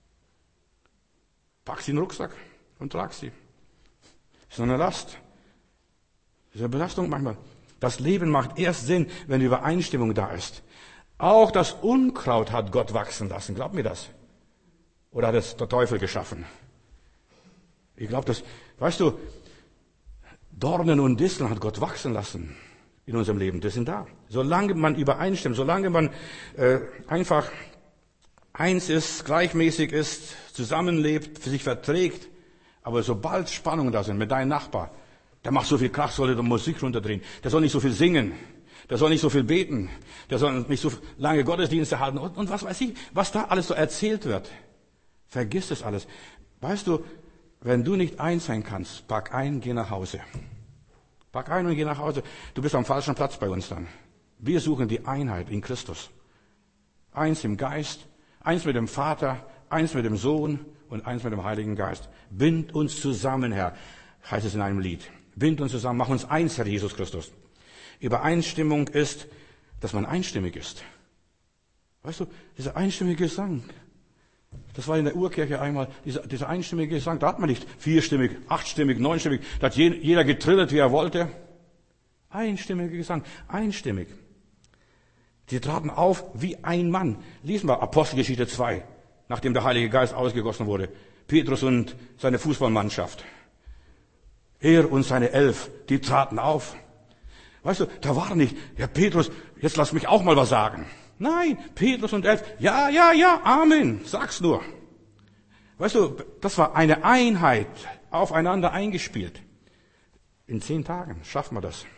Pack sie in den Rucksack und trag sie. Das ist eine Last. Das ist eine Belastung manchmal. Das Leben macht erst Sinn, wenn Übereinstimmung da ist. Auch das Unkraut hat Gott wachsen lassen. Glaub mir das. Oder hat es der Teufel geschaffen? Ich glaube, das, weißt du, Dornen und Disteln hat Gott wachsen lassen in unserem Leben. Das sind da. Solange man übereinstimmt, solange man äh, einfach eins ist, gleichmäßig ist, zusammenlebt, sich verträgt. Aber sobald Spannungen da sind mit deinem Nachbar, der macht so viel Krach, soll die Musik runterdrehen. Der soll nicht so viel singen. Der soll nicht so viel beten. Der soll nicht so lange Gottesdienste halten. Und, und was weiß ich, was da alles so erzählt wird. Vergiss das alles. Weißt du, wenn du nicht eins sein kannst, pack ein, geh nach Hause. Pack ein und geh nach Hause. Du bist am falschen Platz bei uns dann. Wir suchen die Einheit in Christus. Eins im Geist, eins mit dem Vater, eins mit dem Sohn und eins mit dem Heiligen Geist. Bind uns zusammen, Herr, heißt es in einem Lied. Bind uns zusammen, mach uns eins, Herr Jesus Christus. Übereinstimmung ist, dass man einstimmig ist. Weißt du, dieser einstimmige Gesang, das war in der Urkirche einmal, dieser, dieser einstimmige Gesang, da hat man nicht vierstimmig, achtstimmig, neunstimmig, da hat jeder getrillt, wie er wollte. Einstimmiger Gesang, einstimmig. Sie traten auf wie ein Mann. Lesen wir Apostelgeschichte zwei, nachdem der Heilige Geist ausgegossen wurde. Petrus und seine Fußballmannschaft. Er und seine Elf, die traten auf. Weißt du, da war nicht, ja Petrus, jetzt lass mich auch mal was sagen. Nein, Petrus und Elf, ja, ja, ja, Amen, sag's nur. Weißt du, das war eine Einheit, aufeinander eingespielt. In zehn Tagen schaffen wir das.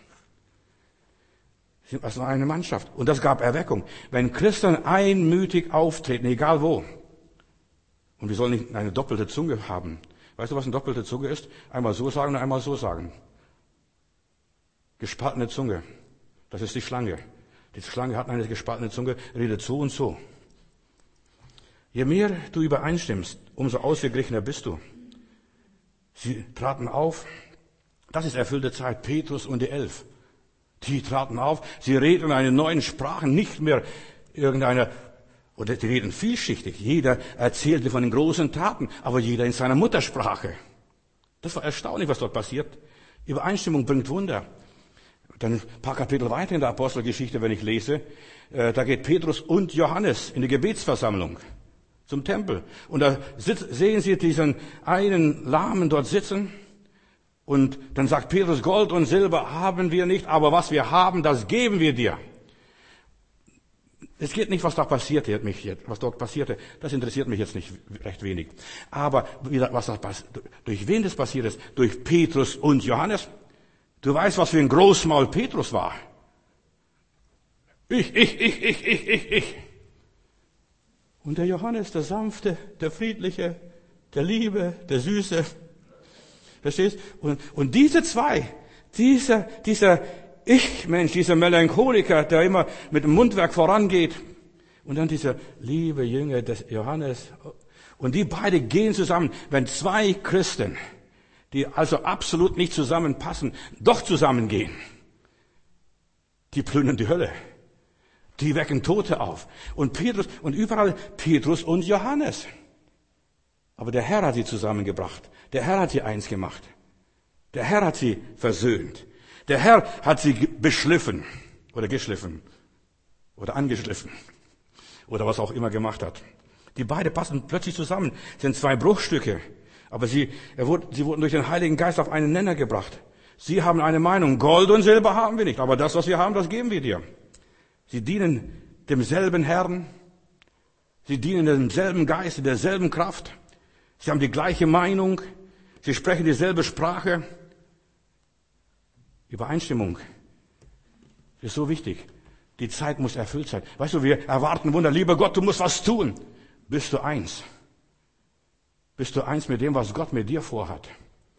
Das war eine Mannschaft. Und das gab Erweckung. Wenn Christen einmütig auftreten, egal wo. Und wir sollen nicht eine doppelte Zunge haben. Weißt du, was eine doppelte Zunge ist? Einmal so sagen und einmal so sagen. Gespaltene Zunge. Das ist die Schlange. Die Schlange hat eine gespaltene Zunge, redet so und so. Je mehr du übereinstimmst, umso ausgeglichener bist du. Sie traten auf. Das ist erfüllte Zeit. Petrus und die Elf. Die traten auf. Sie reden in einer neuen Sprache, nicht mehr irgendeiner, oder die reden vielschichtig. Jeder erzählte von den großen Taten, aber jeder in seiner Muttersprache. Das war erstaunlich, was dort passiert. Übereinstimmung bringt Wunder. Dann ein paar Kapitel weiter in der Apostelgeschichte, wenn ich lese, äh, da geht Petrus und Johannes in die Gebetsversammlung zum Tempel. Und da sitz, sehen sie diesen einen Lahmen dort sitzen. Und dann sagt Petrus, Gold und Silber haben wir nicht, aber was wir haben, das geben wir dir. Es geht nicht, was da passierte, mich jetzt, was dort passierte. Das interessiert mich jetzt nicht recht wenig. Aber was da, durch wen das passiert ist? Durch Petrus und Johannes. Du weißt, was für ein Großmaul Petrus war. Ich, ich, ich, ich, ich, ich, ich. Und der Johannes, der sanfte, der friedliche, der Liebe, der Süße. Verstehst? Und, und diese zwei, dieser, dieser Ich-Mensch, dieser Melancholiker, der immer mit dem Mundwerk vorangeht, und dann dieser liebe Jünger des Johannes, und die beide gehen zusammen. Wenn zwei Christen, die also absolut nicht zusammenpassen, doch zusammengehen, die plündern die Hölle. Die wecken Tote auf. Und Petrus, und überall Petrus und Johannes. Aber der Herr hat sie zusammengebracht. Der Herr hat sie eins gemacht. Der Herr hat sie versöhnt. Der Herr hat sie beschliffen. Oder geschliffen. Oder angeschliffen. Oder was auch immer gemacht hat. Die beide passen plötzlich zusammen. Sind zwei Bruchstücke. Aber sie, er wurde, sie wurden durch den Heiligen Geist auf einen Nenner gebracht. Sie haben eine Meinung. Gold und Silber haben wir nicht. Aber das, was wir haben, das geben wir dir. Sie dienen demselben Herrn. Sie dienen demselben Geist, derselben Kraft. Sie haben die gleiche Meinung. Sie sprechen dieselbe Sprache. Übereinstimmung ist so wichtig. Die Zeit muss erfüllt sein. Weißt du, wir erwarten Wunder. Lieber Gott, du musst was tun. Bist du eins? Bist du eins mit dem, was Gott mit dir vorhat?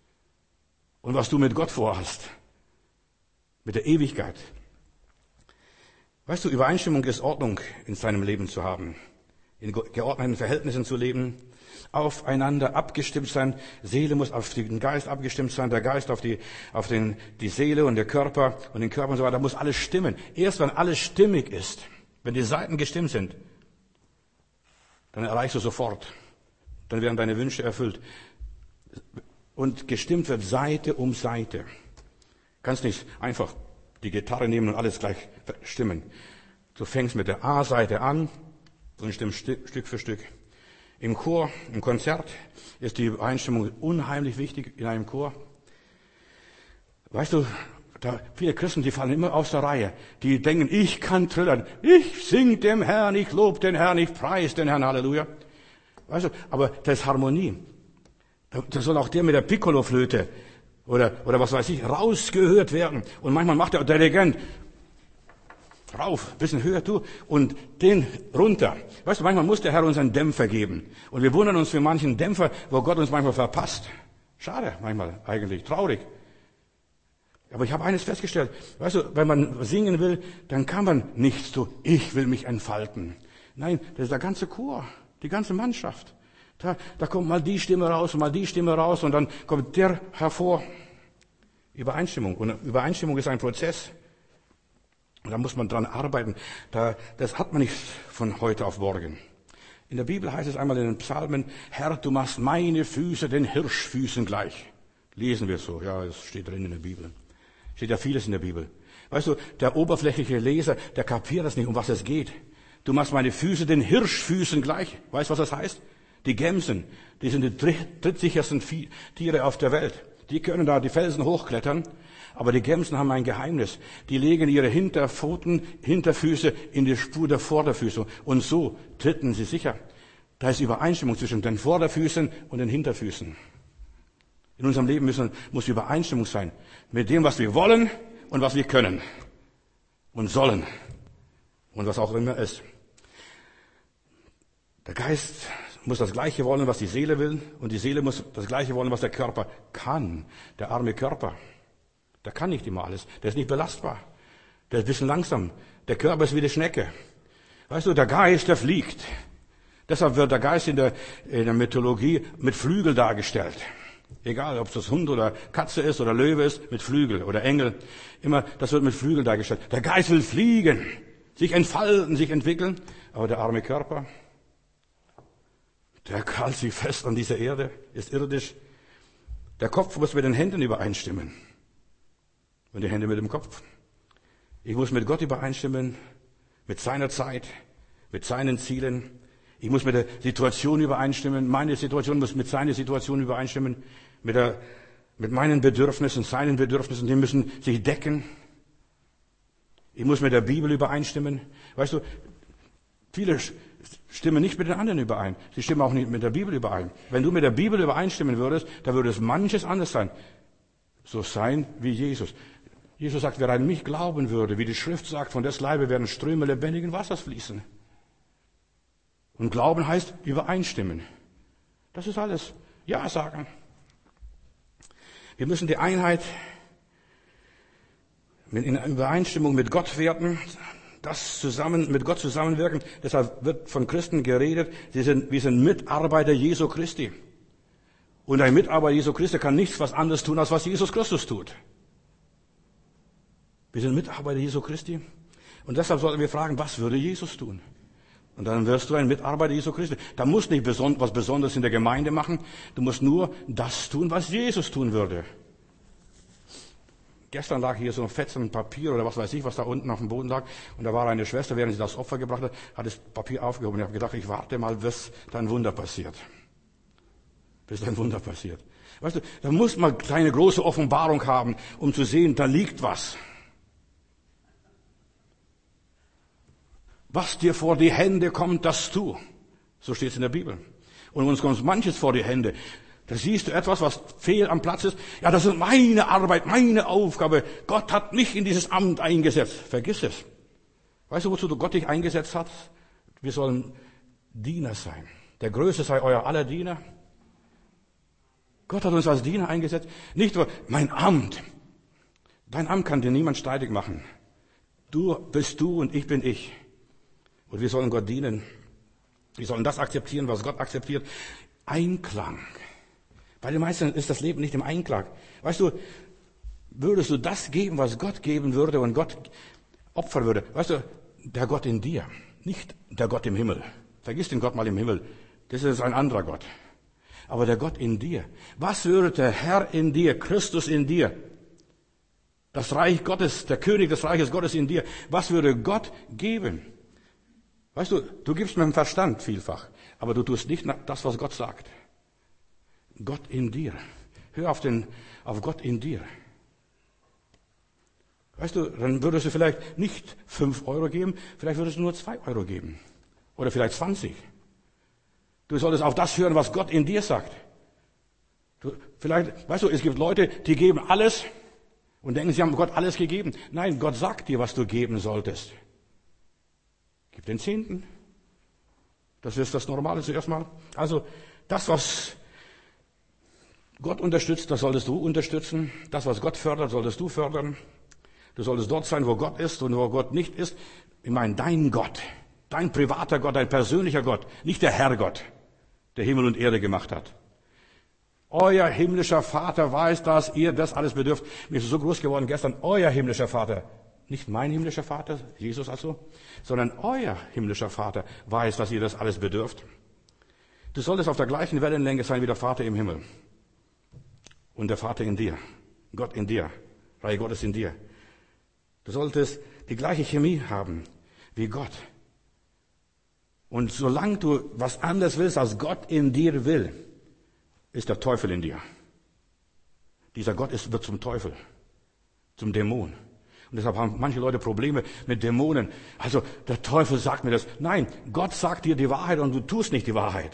Und was du mit Gott vorhast? Mit der Ewigkeit. Weißt du, Übereinstimmung ist Ordnung in seinem Leben zu haben. In geordneten Verhältnissen zu leben. Aufeinander abgestimmt sein. Seele muss auf den Geist abgestimmt sein. Der Geist auf die, auf den, die Seele und der Körper und den Körper und so weiter. Da muss alles stimmen. Erst wenn alles stimmig ist, wenn die Seiten gestimmt sind, dann erreichst du sofort. Dann werden deine Wünsche erfüllt. Und gestimmt wird Seite um Seite. Du kannst nicht einfach die Gitarre nehmen und alles gleich stimmen. Du fängst mit der A-Seite an und stimmst Stück für Stück. Im Chor, im Konzert ist die Einstimmung unheimlich wichtig in einem Chor. Weißt du, da viele Christen, die fallen immer aus der Reihe. Die denken, ich kann trillern. Ich sing dem Herrn, ich lob den Herrn, ich preis den Herrn, Halleluja. Weißt du, aber das ist Harmonie. Da soll auch der mit der Piccolo-Flöte oder, oder was weiß ich, rausgehört werden. Und manchmal macht der Dirigent rauf, bisschen höher tu und den runter. Weißt du, manchmal muss der Herr uns einen Dämpfer geben. Und wir wundern uns für manchen Dämpfer, wo Gott uns manchmal verpasst. Schade, manchmal eigentlich, traurig. Aber ich habe eines festgestellt. Weißt du, wenn man singen will, dann kann man nicht so, ich will mich entfalten. Nein, das ist der ganze Chor, die ganze Mannschaft. Da, da kommt mal die Stimme raus und mal die Stimme raus und dann kommt der hervor. Übereinstimmung. Und Übereinstimmung ist ein Prozess. Und da muss man dran arbeiten. Da, das hat man nicht von heute auf morgen. In der Bibel heißt es einmal in den Psalmen, Herr, du machst meine Füße den Hirschfüßen gleich. Lesen wir so. Ja, das steht drin in der Bibel. Steht ja vieles in der Bibel. Weißt du, der oberflächliche Leser, der kapiert das nicht, um was es geht. Du machst meine Füße den Hirschfüßen gleich. Weißt du, was das heißt? Die Gämsen, die sind die drittsichersten Tiere auf der Welt. Die können da die Felsen hochklettern. Aber die Gämsen haben ein Geheimnis. Die legen ihre Hinterpfoten, Hinterfüße in die Spur der Vorderfüße. Und so treten sie sicher. Da ist Übereinstimmung zwischen den Vorderfüßen und den Hinterfüßen. In unserem Leben müssen, muss Übereinstimmung sein. Mit dem, was wir wollen und was wir können. Und sollen. Und was auch immer ist. Der Geist muss das Gleiche wollen, was die Seele will. Und die Seele muss das Gleiche wollen, was der Körper kann. Der arme Körper. Der kann nicht immer alles. Der ist nicht belastbar. Der ist ein bisschen langsam. Der Körper ist wie die Schnecke. Weißt du, der Geist, der fliegt. Deshalb wird der Geist in der, in der Mythologie mit Flügel dargestellt. Egal, ob es das Hund oder Katze ist oder Löwe ist, mit Flügel oder Engel. Immer, das wird mit Flügel dargestellt. Der Geist will fliegen, sich entfalten, sich entwickeln. Aber der arme Körper, der krallt sich fest an dieser Erde, ist irdisch. Der Kopf muss mit den Händen übereinstimmen. Und die Hände mit dem Kopf. Ich muss mit Gott übereinstimmen, mit seiner Zeit, mit seinen Zielen. Ich muss mit der Situation übereinstimmen. Meine Situation muss mit seiner Situation übereinstimmen. Mit, der, mit meinen Bedürfnissen, seinen Bedürfnissen, die müssen sich decken. Ich muss mit der Bibel übereinstimmen. Weißt du, viele stimmen nicht mit den anderen überein. Sie stimmen auch nicht mit der Bibel überein. Wenn du mit der Bibel übereinstimmen würdest, dann würde es manches anders sein. So sein wie Jesus. Jesus sagt, wer an mich glauben würde, wie die Schrift sagt, von des Leibe werden Ströme lebendigen Wassers fließen. Und Glauben heißt übereinstimmen. Das ist alles. Ja sagen. Wir müssen die Einheit in Übereinstimmung mit Gott werden, das zusammen, mit Gott zusammenwirken. Deshalb wird von Christen geredet, sie sind, wir sind Mitarbeiter Jesu Christi. Und ein Mitarbeiter Jesu Christi kann nichts was anderes tun, als was Jesus Christus tut. Wir sind Mitarbeiter Jesu Christi. Und deshalb sollten wir fragen, was würde Jesus tun? Und dann wirst du ein Mitarbeiter Jesu Christi. Da musst du nicht was Besonderes in der Gemeinde machen. Du musst nur das tun, was Jesus tun würde. Gestern lag hier so ein Fetzen Papier oder was weiß ich, was da unten auf dem Boden lag. Und da war eine Schwester, während sie das Opfer gebracht hat, hat das Papier aufgehoben. Ich habe gedacht, ich warte mal, bis da ein Wunder passiert. Bis ein Wunder passiert. Weißt du, da muss man eine große Offenbarung haben, um zu sehen, da liegt was. Was dir vor die Hände kommt, das tu. So steht es in der Bibel. Und uns kommt manches vor die Hände. Da siehst du etwas, was fehl am Platz ist. Ja, das ist meine Arbeit, meine Aufgabe. Gott hat mich in dieses Amt eingesetzt. Vergiss es. Weißt du, wozu Gott dich eingesetzt hat? Wir sollen Diener sein. Der Größte sei euer aller Diener. Gott hat uns als Diener eingesetzt. Nicht nur mein Amt. Dein Amt kann dir niemand streitig machen. Du bist du und ich bin ich. Und wir sollen Gott dienen. Wir sollen das akzeptieren, was Gott akzeptiert. Einklang. Bei den meisten ist das Leben nicht im Einklang. Weißt du, würdest du das geben, was Gott geben würde und Gott opfern würde? Weißt du, der Gott in dir, nicht der Gott im Himmel. Vergiss den Gott mal im Himmel. Das ist ein anderer Gott. Aber der Gott in dir. Was würde der Herr in dir, Christus in dir, das Reich Gottes, der König des Reiches Gottes in dir, was würde Gott geben? Weißt du, du gibst mit dem Verstand vielfach, aber du tust nicht das, was Gott sagt. Gott in dir. Hör auf den, auf Gott in dir. Weißt du, dann würdest du vielleicht nicht fünf Euro geben, vielleicht würdest du nur zwei Euro geben. Oder vielleicht zwanzig. Du solltest auf das hören, was Gott in dir sagt. Du, vielleicht, weißt du, es gibt Leute, die geben alles und denken, sie haben Gott alles gegeben. Nein, Gott sagt dir, was du geben solltest. Gib den Zehnten. Das ist das Normale zuerst mal. Also, das, was Gott unterstützt, das solltest du unterstützen. Das, was Gott fördert, solltest du fördern. Du solltest dort sein, wo Gott ist und wo Gott nicht ist. Ich meine, dein Gott, dein privater Gott, dein persönlicher Gott, nicht der Herrgott, der Himmel und Erde gemacht hat. Euer himmlischer Vater weiß, dass ihr das alles bedürft. Mir ist es so groß geworden gestern, euer himmlischer Vater. Nicht mein himmlischer Vater, Jesus also, sondern euer himmlischer Vater weiß, dass ihr das alles bedürft. Du solltest auf der gleichen Wellenlänge sein wie der Vater im Himmel. Und der Vater in dir. Gott in dir. Reich Gottes in dir. Du solltest die gleiche Chemie haben wie Gott. Und solange du was anderes willst, als Gott in dir will, ist der Teufel in dir. Dieser Gott ist, wird zum Teufel. Zum Dämon. Und deshalb haben manche Leute Probleme mit Dämonen. Also der Teufel sagt mir das. Nein, Gott sagt dir die Wahrheit und du tust nicht die Wahrheit.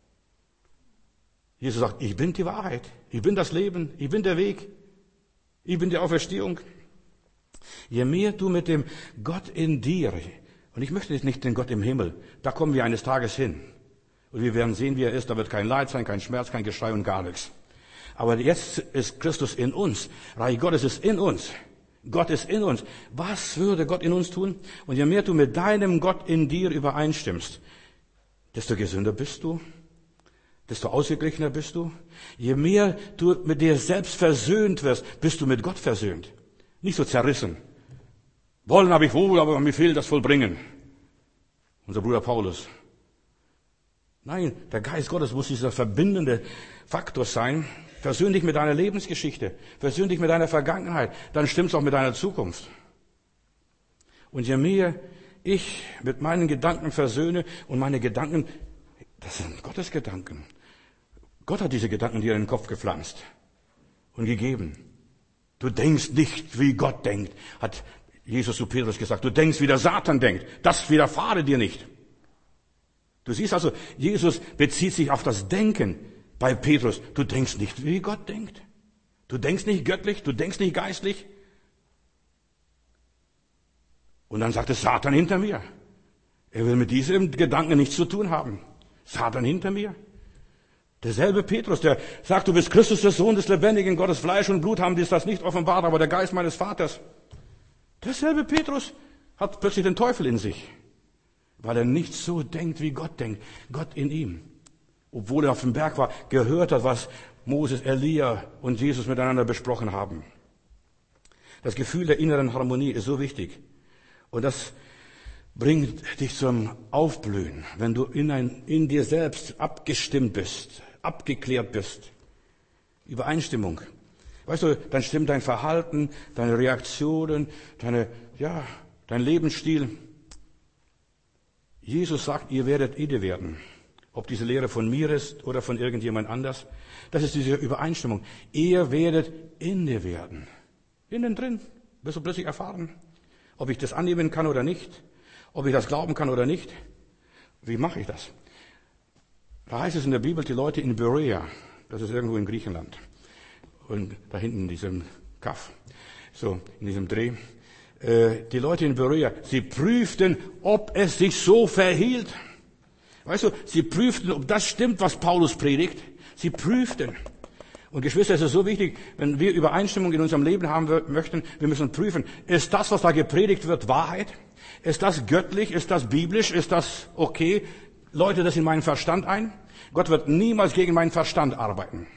Jesus sagt, ich bin die Wahrheit. Ich bin das Leben. Ich bin der Weg. Ich bin die Auferstehung. Je mehr du mit dem Gott in dir, und ich möchte nicht den Gott im Himmel, da kommen wir eines Tages hin. Und wir werden sehen, wie er ist. Da wird kein Leid sein, kein Schmerz, kein Geschrei und gar nichts. Aber jetzt ist Christus in uns. Reich Gottes ist in uns. Gott ist in uns. Was würde Gott in uns tun? Und je mehr du mit deinem Gott in dir übereinstimmst, desto gesünder bist du, desto ausgeglichener bist du. Je mehr du mit dir selbst versöhnt wirst, bist du mit Gott versöhnt. Nicht so zerrissen. Wollen habe ich wohl, aber mir fehlt das Vollbringen. Unser Bruder Paulus. Nein, der Geist Gottes muss dieser verbindende Faktor sein. Versöhn dich mit deiner Lebensgeschichte. Versöhn dich mit deiner Vergangenheit. Dann stimmt's auch mit deiner Zukunft. Und je mehr ich mit meinen Gedanken versöhne und meine Gedanken, das sind Gottes Gedanken. Gott hat diese Gedanken dir in den Kopf gepflanzt und gegeben. Du denkst nicht, wie Gott denkt, hat Jesus zu Petrus gesagt. Du denkst, wie der Satan denkt. Das widerfahre dir nicht. Du siehst also, Jesus bezieht sich auf das Denken bei Petrus. Du denkst nicht, wie Gott denkt. Du denkst nicht göttlich, du denkst nicht geistlich. Und dann sagt es Satan hinter mir. Er will mit diesem Gedanken nichts zu tun haben. Satan hinter mir. Derselbe Petrus, der sagt, du bist Christus, der Sohn des lebendigen Gottes, Fleisch und Blut haben dies das nicht offenbart, aber der Geist meines Vaters. Derselbe Petrus hat plötzlich den Teufel in sich, weil er nicht so denkt, wie Gott denkt. Gott in ihm. Obwohl er auf dem Berg war, gehört hat, was Moses, Elia und Jesus miteinander besprochen haben. Das Gefühl der inneren Harmonie ist so wichtig. Und das bringt dich zum Aufblühen, wenn du in, ein, in dir selbst abgestimmt bist, abgeklärt bist. Übereinstimmung. Weißt du, dann stimmt dein Verhalten, deine Reaktionen, deine, ja, dein Lebensstil. Jesus sagt, ihr werdet inne werden. Ob diese Lehre von mir ist oder von irgendjemand anders. Das ist diese Übereinstimmung. Ihr werdet inne werden. Innen drin wirst du plötzlich erfahren, ob ich das annehmen kann oder nicht, ob ich das glauben kann oder nicht. Wie mache ich das? Da heißt es in der Bibel, die Leute in Berea, das ist irgendwo in Griechenland, und da hinten in diesem Kaff, so in diesem Dreh, äh, die Leute in Berea, sie prüften, ob es sich so verhielt. Weißt du, sie prüften, ob das stimmt, was Paulus predigt. Sie prüften. Und Geschwister, es ist so wichtig, wenn wir Übereinstimmung in unserem Leben haben möchten, wir müssen prüfen, ist das, was da gepredigt wird, Wahrheit? Ist das göttlich? Ist das biblisch? Ist das okay? Läutet das in meinen Verstand ein? Gott wird niemals gegen meinen Verstand arbeiten.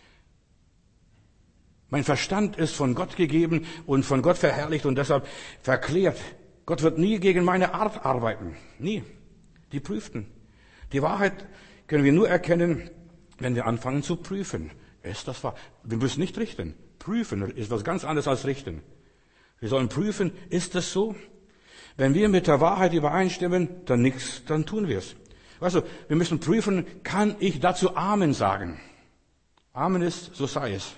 Mein Verstand ist von Gott gegeben und von Gott verherrlicht und deshalb verklärt. Gott wird nie gegen meine Art arbeiten. Nie. Die prüften. Die Wahrheit können wir nur erkennen, wenn wir anfangen zu prüfen. Ist das wahr? Wir müssen nicht richten. Prüfen ist was ganz anderes als richten. Wir sollen prüfen, ist das so? Wenn wir mit der Wahrheit übereinstimmen, dann nichts, dann tun wir es. Weißt du, wir müssen prüfen, kann ich dazu Amen sagen? Amen ist, so sei es.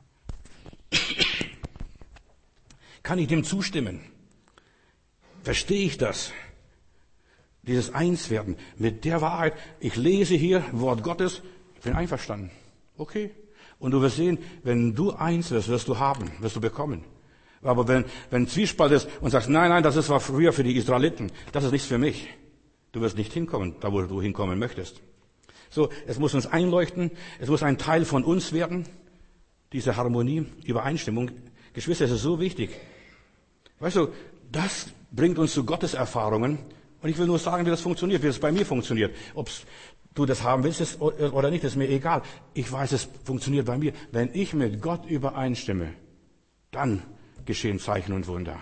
Kann ich dem zustimmen? Verstehe ich das? Dieses Einswerden mit der Wahrheit. Ich lese hier Wort Gottes, ich bin einverstanden. Okay. Und du wirst sehen, wenn du eins wirst, wirst du haben, wirst du bekommen. Aber wenn, wenn Zwiespalt ist und sagst, nein, nein, das ist war früher für die Israeliten, das ist nichts für mich. Du wirst nicht hinkommen, da wo du hinkommen möchtest. So, es muss uns einleuchten, es muss ein Teil von uns werden. Diese Harmonie, Übereinstimmung. Geschwister, es ist so wichtig. Weißt du, das bringt uns zu Gottes Erfahrungen. Und ich will nur sagen, wie das funktioniert, wie das bei mir funktioniert. Ob du das haben willst ist oder nicht, ist mir egal. Ich weiß, es funktioniert bei mir. Wenn ich mit Gott übereinstimme, dann geschehen Zeichen und Wunder.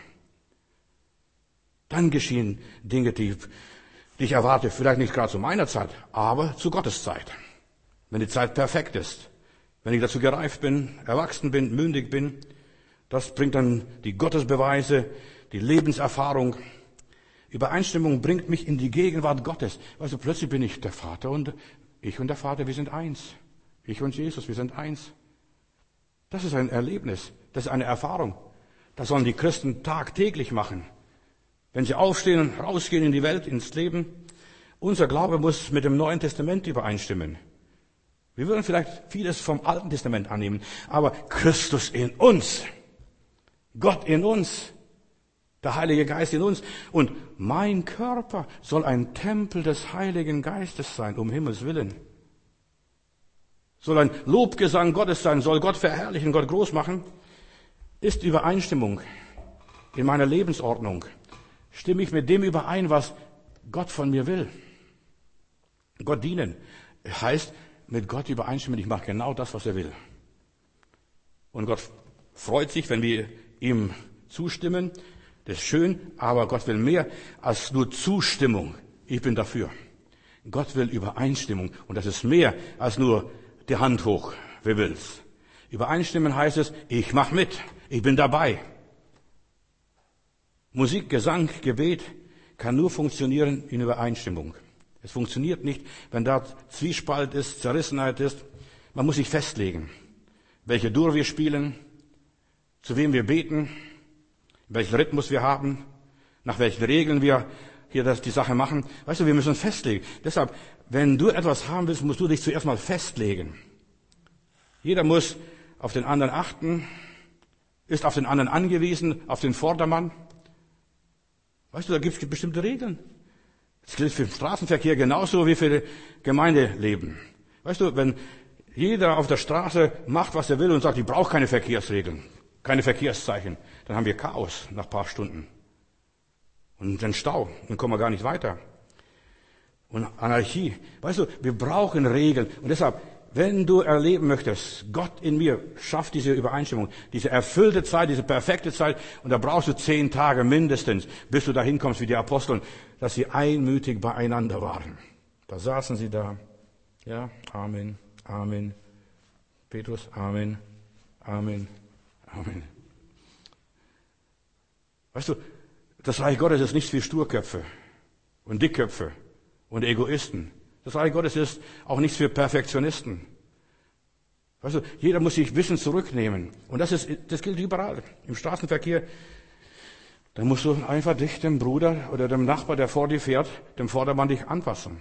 Dann geschehen Dinge, die, die ich erwarte, vielleicht nicht gerade zu meiner Zeit, aber zu Gottes Zeit. Wenn die Zeit perfekt ist, wenn ich dazu gereift bin, erwachsen bin, mündig bin, das bringt dann die Gottesbeweise, die Lebenserfahrung. Übereinstimmung bringt mich in die Gegenwart Gottes. Also plötzlich bin ich der Vater und ich und der Vater, wir sind eins. Ich und Jesus, wir sind eins. Das ist ein Erlebnis, das ist eine Erfahrung. Das sollen die Christen tagtäglich machen. Wenn sie aufstehen und rausgehen in die Welt, ins Leben. Unser Glaube muss mit dem Neuen Testament übereinstimmen. Wir würden vielleicht vieles vom Alten Testament annehmen, aber Christus in uns, Gott in uns, der Heilige Geist in uns und mein Körper soll ein Tempel des Heiligen Geistes sein, um Himmels Willen. Soll ein Lobgesang Gottes sein, soll Gott verherrlichen, Gott groß machen, ist Übereinstimmung in meiner Lebensordnung. Stimme ich mit dem überein, was Gott von mir will. Gott dienen heißt, mit Gott übereinstimmen, ich mache genau das, was er will. Und Gott freut sich, wenn wir ihm zustimmen. Das ist schön, aber Gott will mehr als nur Zustimmung. Ich bin dafür. Gott will Übereinstimmung und das ist mehr als nur die Hand hoch. Wer will's? Übereinstimmen heißt es, ich mache mit, ich bin dabei. Musik, Gesang, Gebet kann nur funktionieren in Übereinstimmung. Es funktioniert nicht, wenn da Zwiespalt ist, Zerrissenheit ist. Man muss sich festlegen, welche Dur wir spielen, zu wem wir beten, welchen Rhythmus wir haben, nach welchen Regeln wir hier das, die Sache machen. Weißt du, wir müssen uns festlegen. Deshalb, wenn du etwas haben willst, musst du dich zuerst mal festlegen. Jeder muss auf den anderen achten, ist auf den anderen angewiesen, auf den Vordermann. Weißt du, da gibt es bestimmte Regeln. Das gilt für den Straßenverkehr genauso wie für das Gemeindeleben. Weißt du, wenn jeder auf der Straße macht, was er will und sagt, ich brauche keine Verkehrsregeln, keine Verkehrszeichen. Dann haben wir Chaos nach ein paar Stunden. Und den Stau, dann kommen wir gar nicht weiter. Und Anarchie. Weißt du, wir brauchen Regeln. Und deshalb, wenn du erleben möchtest, Gott in mir schafft diese Übereinstimmung, diese erfüllte Zeit, diese perfekte Zeit, und da brauchst du zehn Tage mindestens, bis du dahin kommst wie die Apostel, dass sie einmütig beieinander waren. Da saßen sie da. Ja, Amen, Amen. Petrus, Amen, Amen, Amen. Weißt du, das Reich Gottes ist nichts für Sturköpfe und Dickköpfe und Egoisten. Das Reich Gottes ist auch nichts für Perfektionisten. Weißt du, jeder muss sich Wissen zurücknehmen. Und das ist, das gilt überall. Im Straßenverkehr, da musst du einfach dich dem Bruder oder dem Nachbar, der vor dir fährt, dem Vordermann dich anpassen.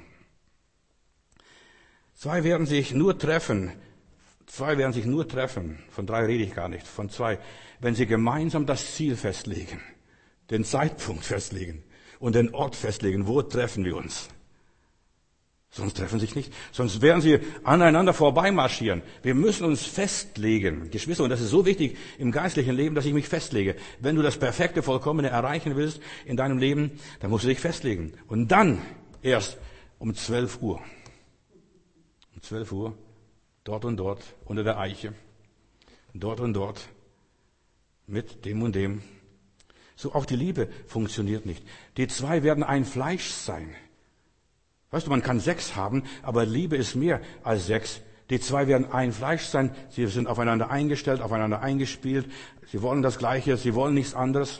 Zwei werden sich nur treffen, zwei werden sich nur treffen, von drei rede ich gar nicht, von zwei, wenn sie gemeinsam das Ziel festlegen, den Zeitpunkt festlegen und den Ort festlegen, wo treffen wir uns. Sonst treffen sich nicht, sonst werden sie aneinander vorbeimarschieren. Wir müssen uns festlegen, Geschwister, und das ist so wichtig im geistlichen Leben, dass ich mich festlege. Wenn du das perfekte, vollkommene erreichen willst in deinem Leben, dann musst du dich festlegen. Und dann erst um zwölf Uhr. Um zwölf Uhr, dort und dort, unter der Eiche, dort und dort, mit dem und dem. So auch die Liebe funktioniert nicht. Die zwei werden ein Fleisch sein. Weißt du, man kann sechs haben, aber Liebe ist mehr als sechs. Die zwei werden ein Fleisch sein. Sie sind aufeinander eingestellt, aufeinander eingespielt. Sie wollen das Gleiche, sie wollen nichts anderes.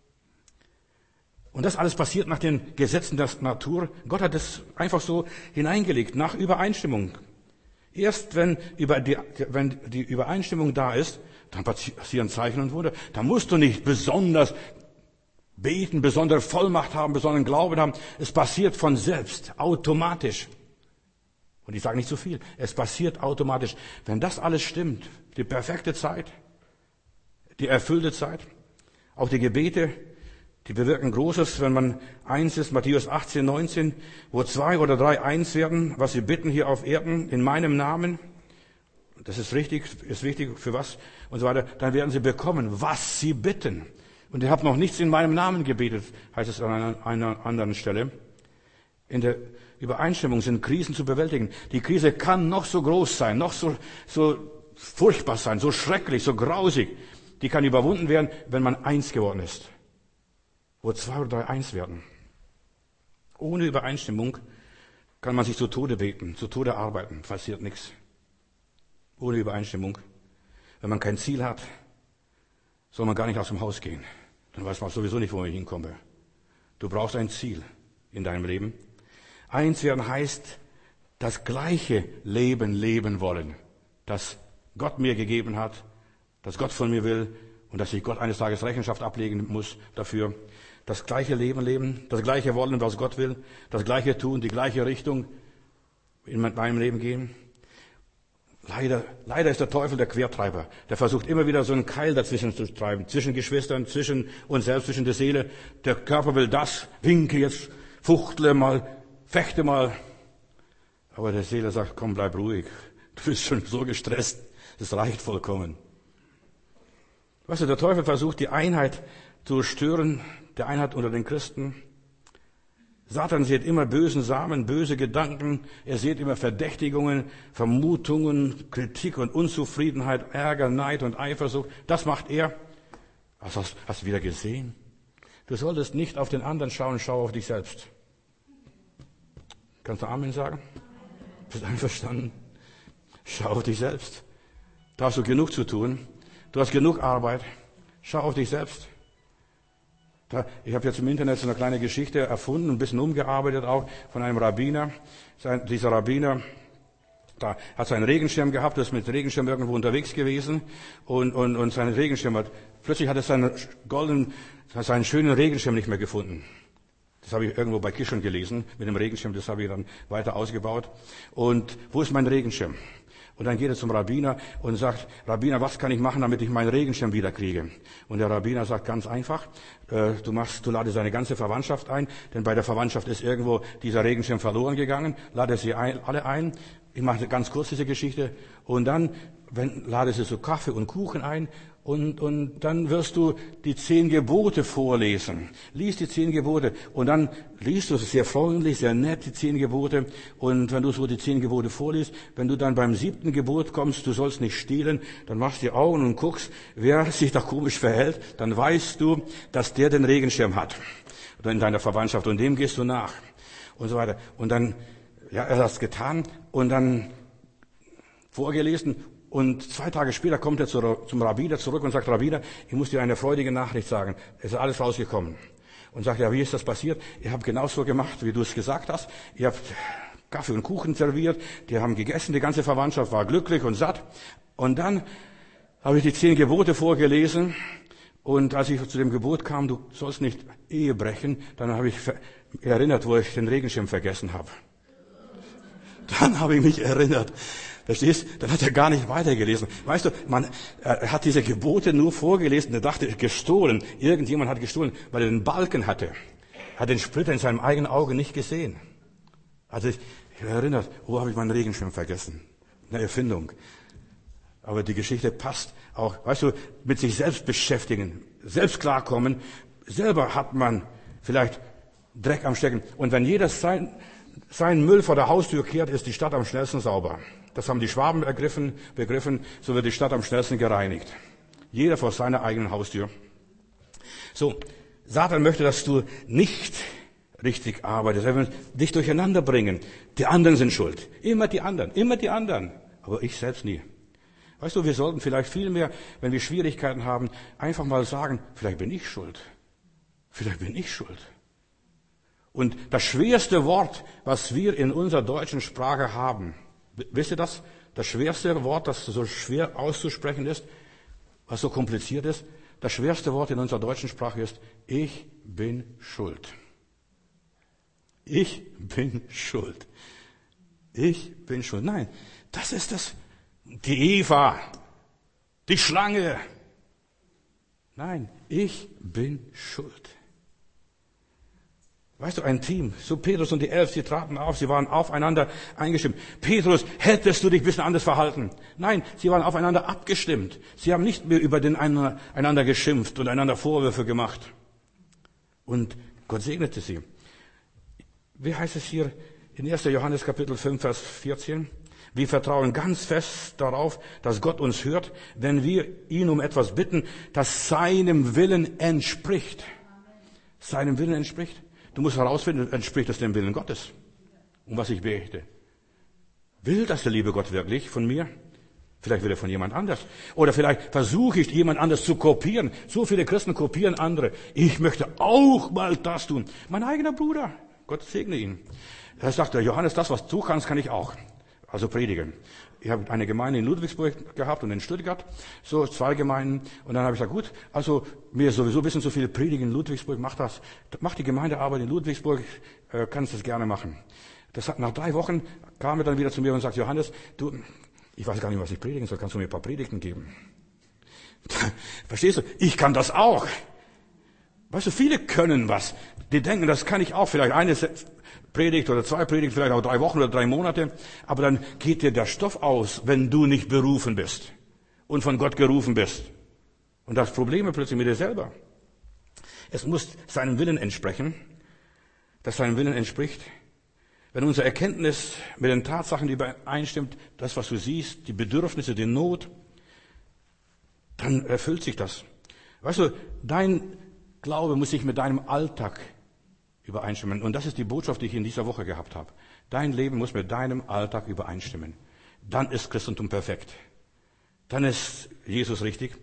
Und das alles passiert nach den Gesetzen der Natur. Gott hat es einfach so hineingelegt, nach Übereinstimmung. Erst wenn, über die, wenn die Übereinstimmung da ist, dann passieren Zeichen und Wunder. Da musst du nicht besonders beten, besondere Vollmacht haben, besonderen Glauben haben. Es passiert von selbst, automatisch. Und ich sage nicht zu viel. Es passiert automatisch. Wenn das alles stimmt, die perfekte Zeit, die erfüllte Zeit, auch die Gebete, die bewirken Großes, wenn man eins ist, Matthäus achtzehn, neunzehn, wo zwei oder drei eins werden, was sie bitten hier auf Erden, in meinem Namen. Das ist richtig, ist wichtig für was und so weiter. Dann werden sie bekommen, was sie bitten. Und ihr habt noch nichts in meinem Namen gebetet, heißt es an einer anderen Stelle. In der Übereinstimmung sind Krisen zu bewältigen. Die Krise kann noch so groß sein, noch so, so furchtbar sein, so schrecklich, so grausig. Die kann überwunden werden, wenn man eins geworden ist. Wo zwei oder drei eins werden. Ohne Übereinstimmung kann man sich zu Tode beten, zu Tode arbeiten, passiert nichts. Ohne Übereinstimmung. Wenn man kein Ziel hat, soll man gar nicht aus dem Haus gehen. Dann weiß man sowieso nicht, wo ich hinkomme. Du brauchst ein Ziel in deinem Leben. Eins werden heißt, das gleiche Leben leben wollen, das Gott mir gegeben hat, das Gott von mir will und dass ich Gott eines Tages Rechenschaft ablegen muss dafür. Das gleiche Leben leben, das gleiche wollen, was Gott will, das gleiche tun, die gleiche Richtung in meinem Leben gehen. Leider, leider ist der Teufel der Quertreiber. Der versucht immer wieder so einen Keil dazwischen zu treiben, zwischen Geschwistern, zwischen uns selbst, zwischen der Seele. Der Körper will das, winke jetzt, fuchtle mal, fechte mal. Aber der Seele sagt, komm, bleib ruhig. Du bist schon so gestresst. Das reicht vollkommen. Weißt du, der Teufel versucht, die Einheit zu stören, die Einheit unter den Christen. Satan sieht immer bösen Samen, böse Gedanken. Er sieht immer Verdächtigungen, Vermutungen, Kritik und Unzufriedenheit, Ärger, Neid und Eifersucht. Das macht er. Was hast, hast du wieder gesehen? Du solltest nicht auf den anderen schauen, schau auf dich selbst. Kannst du Amen sagen? Bist du einverstanden? Schau auf dich selbst. Da hast du genug zu tun. Du hast genug Arbeit. Schau auf dich selbst. Da, ich habe jetzt im Internet so eine kleine Geschichte erfunden, ein bisschen umgearbeitet auch von einem Rabbiner. Sein, dieser Rabbiner, da hat seinen Regenschirm gehabt, ist mit Regenschirm irgendwo unterwegs gewesen und, und, und sein Regenschirm hat, plötzlich hat er seinen goldenen, seinen schönen Regenschirm nicht mehr gefunden. Das habe ich irgendwo bei Kishon gelesen, mit dem Regenschirm, das habe ich dann weiter ausgebaut. Und wo ist mein Regenschirm? Und dann geht er zum Rabbiner und sagt, Rabbiner, was kann ich machen, damit ich meinen Regenschirm wieder kriege? Und der Rabbiner sagt ganz einfach, äh, du machst, du ladest seine ganze Verwandtschaft ein, denn bei der Verwandtschaft ist irgendwo dieser Regenschirm verloren gegangen, lade sie ein, alle ein, ich mache ganz kurz diese Geschichte, und dann wenn, ladest du so Kaffee und Kuchen ein, und, und dann wirst du die zehn Gebote vorlesen. Lies die zehn Gebote, und dann liest du es sehr freundlich, sehr nett, die zehn Gebote, und wenn du so die zehn Gebote vorliest, wenn du dann beim siebten Gebot kommst, du sollst nicht stehlen, dann machst du die Augen und guckst, wer sich da komisch verhält, dann weißt du, dass der den Regenschirm hat. Oder in deiner Verwandtschaft, und dem gehst du nach. Und so weiter. Und dann, ja, er hat es getan, und dann vorgelesen, und zwei Tage später kommt er zum Rabbiner zurück und sagt, Rabbiner, ich muss dir eine freudige Nachricht sagen. Es ist alles rausgekommen. Und sagt, ja, wie ist das passiert? Ihr habt genauso gemacht, wie du es gesagt hast. Ihr habt Kaffee und Kuchen serviert, die haben gegessen, die ganze Verwandtschaft war glücklich und satt. Und dann habe ich die zehn Gebote vorgelesen, und als ich zu dem Gebot kam, du sollst nicht Ehe brechen, dann habe ich erinnert, wo ich den Regenschirm vergessen habe. Dann habe ich mich erinnert. Verstehst? Dann hat er gar nicht weitergelesen. Weißt du, man er hat diese Gebote nur vorgelesen, er dachte, gestohlen. Irgendjemand hat gestohlen, weil er den Balken hatte. Hat den Splitter in seinem eigenen Auge nicht gesehen. Also ich, ich erinnert, wo habe ich meinen Regenschirm vergessen? Eine Erfindung. Aber die Geschichte passt auch, weißt du, mit sich selbst beschäftigen, selbst klarkommen. Selber hat man vielleicht Dreck am Stecken. Und wenn jeder sein, sein Müll vor der Haustür kehrt, ist die Stadt am schnellsten sauber. Das haben die Schwaben ergriffen, begriffen, so wird die Stadt am schnellsten gereinigt. Jeder vor seiner eigenen Haustür. So, Satan möchte, dass du nicht richtig arbeitest. Er will dich durcheinander bringen. Die anderen sind schuld. Immer die anderen, immer die anderen. Aber ich selbst nie. Weißt du, wir sollten vielleicht viel mehr, wenn wir Schwierigkeiten haben, einfach mal sagen, vielleicht bin ich schuld. Vielleicht bin ich schuld. Und das schwerste Wort, was wir in unserer deutschen Sprache haben, wisst ihr das? Das schwerste Wort, das so schwer auszusprechen ist, was so kompliziert ist, das schwerste Wort in unserer deutschen Sprache ist, ich bin schuld. Ich bin schuld. Ich bin schuld. Nein, das ist das. Die Eva, die Schlange. Nein, ich bin schuld. Weißt du, ein Team, so Petrus und die Elf, sie traten auf, sie waren aufeinander eingestimmt. Petrus, hättest du dich ein bisschen anders verhalten? Nein, sie waren aufeinander abgestimmt. Sie haben nicht mehr über den einander geschimpft und einander Vorwürfe gemacht. Und Gott segnete sie. Wie heißt es hier in erster Johannes Kapitel fünf, Vers vierzehn? Wir vertrauen ganz fest darauf, dass Gott uns hört, wenn wir ihn um etwas bitten, das seinem Willen entspricht. Seinem Willen entspricht. Du musst herausfinden, entspricht es dem Willen Gottes, um was ich bete. Will das der liebe Gott wirklich von mir? Vielleicht will er von jemand anders. Oder vielleicht versuche ich, jemand anders zu kopieren. So viele Christen kopieren andere. Ich möchte auch mal das tun. Mein eigener Bruder, Gott segne ihn. Da sagt der Johannes, das, was du kannst, kann ich auch. Also predigen. Ich habe eine Gemeinde in Ludwigsburg gehabt und in Stuttgart, so zwei Gemeinden. Und dann habe ich gesagt, gut, also mir sowieso ein bisschen so viel predigen in Ludwigsburg, mach das, mach die Gemeindearbeit in Ludwigsburg, äh, kannst das gerne machen. Das hat, nach drei Wochen kam er dann wieder zu mir und sagt, Johannes, du, ich weiß gar nicht, was ich predigen soll, kannst du mir ein paar Predigten geben? Verstehst du? Ich kann das auch. Weißt du, viele können was. Die denken, das kann ich auch, vielleicht eine Predigt oder zwei Predigten, vielleicht auch drei Wochen oder drei Monate. Aber dann geht dir der Stoff aus, wenn du nicht berufen bist und von Gott gerufen bist. Und das Problem ist plötzlich mit dir selber. Es muss seinem Willen entsprechen, dass seinem Willen entspricht. Wenn unsere Erkenntnis mit den Tatsachen übereinstimmt, das, was du siehst, die Bedürfnisse, die Not, dann erfüllt sich das. Weißt du, dein Glaube muss sich mit deinem Alltag übereinstimmen. Und das ist die Botschaft, die ich in dieser Woche gehabt habe. Dein Leben muss mit deinem Alltag übereinstimmen. Dann ist Christentum perfekt. Dann ist Jesus richtig.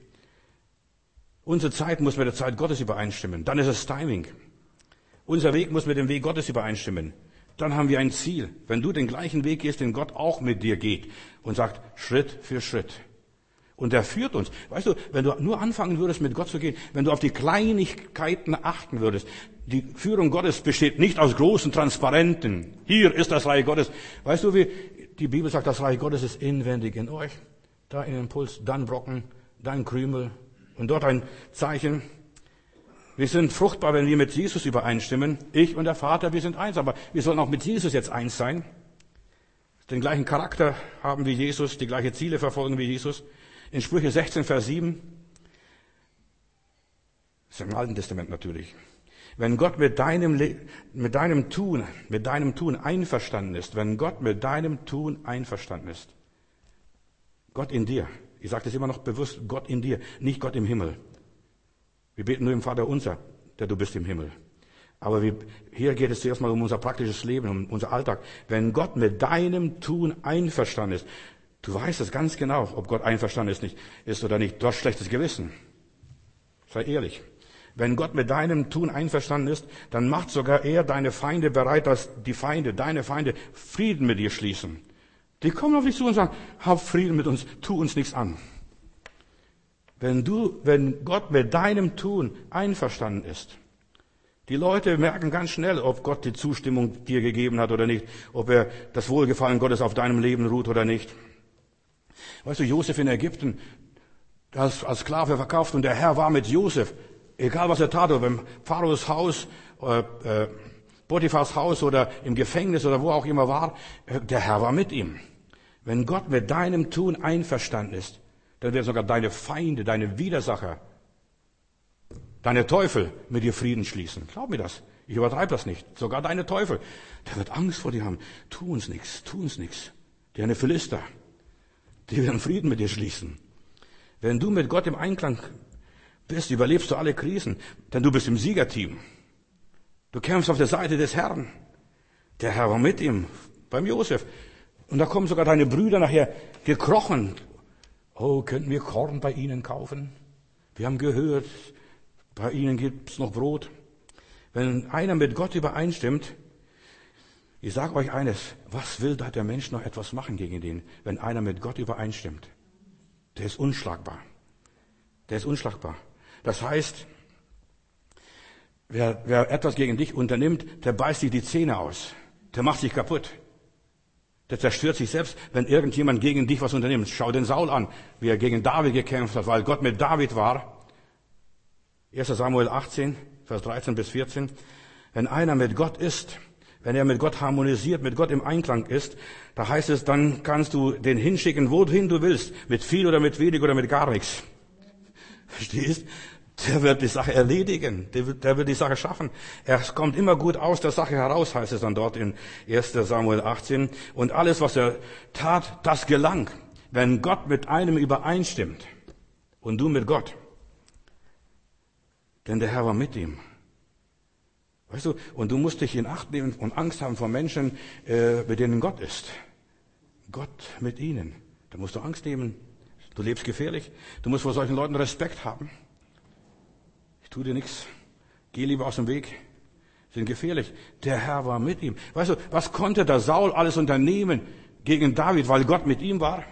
Unsere Zeit muss mit der Zeit Gottes übereinstimmen. Dann ist es Timing. Unser Weg muss mit dem Weg Gottes übereinstimmen. Dann haben wir ein Ziel. Wenn du den gleichen Weg gehst, den Gott auch mit dir geht und sagt, Schritt für Schritt. Und er führt uns. Weißt du, wenn du nur anfangen würdest, mit Gott zu gehen, wenn du auf die Kleinigkeiten achten würdest, die Führung Gottes besteht nicht aus großen Transparenten. Hier ist das Reich Gottes. Weißt du, wie die Bibel sagt, das Reich Gottes ist inwendig in euch. Da in den Impuls, dann Brocken, dann Krümel und dort ein Zeichen. Wir sind fruchtbar, wenn wir mit Jesus übereinstimmen. Ich und der Vater, wir sind eins, aber wir sollen auch mit Jesus jetzt eins sein. den gleichen Charakter haben wie Jesus, die gleichen Ziele verfolgen wie Jesus. In Sprüche sechzehn, Vers sieben, das ist im Alten Testament natürlich. Wenn Gott mit deinem, mit deinem Tun, mit deinem Tun einverstanden ist, wenn Gott mit deinem Tun einverstanden ist, Gott in dir, ich sage das immer noch bewusst, Gott in dir, nicht Gott im Himmel. Wir beten nur im Vater unser, der du bist im Himmel. Aber wir, hier geht es zuerst mal um unser praktisches Leben, um unser Alltag. Wenn Gott mit deinem Tun einverstanden ist, du weißt es ganz genau, ob Gott einverstanden ist, nicht, ist oder nicht. Du hast schlechtes Gewissen. Sei ehrlich. Wenn Gott mit deinem Tun einverstanden ist, dann macht sogar er deine Feinde bereit, dass die Feinde, deine Feinde, Frieden mit dir schließen. Die kommen auf dich zu und sagen, hab Frieden mit uns, tu uns nichts an. Wenn du, wenn Gott mit deinem Tun einverstanden ist, die Leute merken ganz schnell, ob Gott die Zustimmung dir gegeben hat oder nicht, ob er das Wohlgefallen Gottes auf deinem Leben ruht oder nicht. Weißt du, Josef in Ägypten, als, als Sklave verkauft und der Herr war mit Josef. Egal was er tat, ob im Pharaos Haus, äh, äh, Potiphars Haus oder im Gefängnis oder wo auch immer war, äh, der Herr war mit ihm. Wenn Gott mit deinem Tun einverstanden ist, dann werden sogar deine Feinde, deine Widersacher, deine Teufel mit dir Frieden schließen. Glaub mir das. Ich übertreibe das nicht. Sogar deine Teufel. Der wird Angst vor dir haben. Tu uns nichts, tu uns nichts. Deine Philister, die werden Frieden mit dir schließen. Wenn du mit Gott im Einklang bist, überlebst du alle Krisen, denn du bist im Siegerteam. Du kämpfst auf der Seite des Herrn. Der Herr war mit ihm, beim Josef. Und da kommen sogar deine Brüder nachher gekrochen. Oh, könnten wir Korn bei ihnen kaufen? Wir haben gehört, bei ihnen gibt's noch Brot. Wenn einer mit Gott übereinstimmt, ich sage euch eines, was will da der Mensch noch etwas machen gegen den, wenn einer mit Gott übereinstimmt? Der ist unschlagbar. Der ist unschlagbar. Das heißt, wer, wer etwas gegen dich unternimmt, der beißt sich die Zähne aus. Der macht sich kaputt. Der zerstört sich selbst, wenn irgendjemand gegen dich was unternimmt. Schau den Saul an, wie er gegen David gekämpft hat, weil Gott mit David war. erster Samuel achtzehn, Vers dreizehn bis vierzehn. Wenn einer mit Gott ist, wenn er mit Gott harmonisiert, mit Gott im Einklang ist, da heißt es, dann kannst du den hinschicken, wohin du willst. Mit viel oder mit wenig oder mit gar nichts. Verstehst? Der wird die Sache erledigen. Der wird, der wird die Sache schaffen. Er kommt immer gut aus der Sache heraus, heißt es dann dort in erster Samuel achtzehn. Und alles, was er tat, das gelang. Wenn Gott mit einem übereinstimmt und du mit Gott. Denn der Herr war mit ihm. Weißt du, und du musst dich in Acht nehmen und Angst haben vor Menschen, äh, mit denen Gott ist. Gott mit ihnen. Da musst du Angst nehmen. Du lebst gefährlich. Du musst vor solchen Leuten Respekt haben. Ich tue dir nichts. Geh lieber aus dem Weg. Sind gefährlich. Der Herr war mit ihm. Weißt du, was konnte der Saul alles unternehmen gegen David, weil Gott mit ihm war?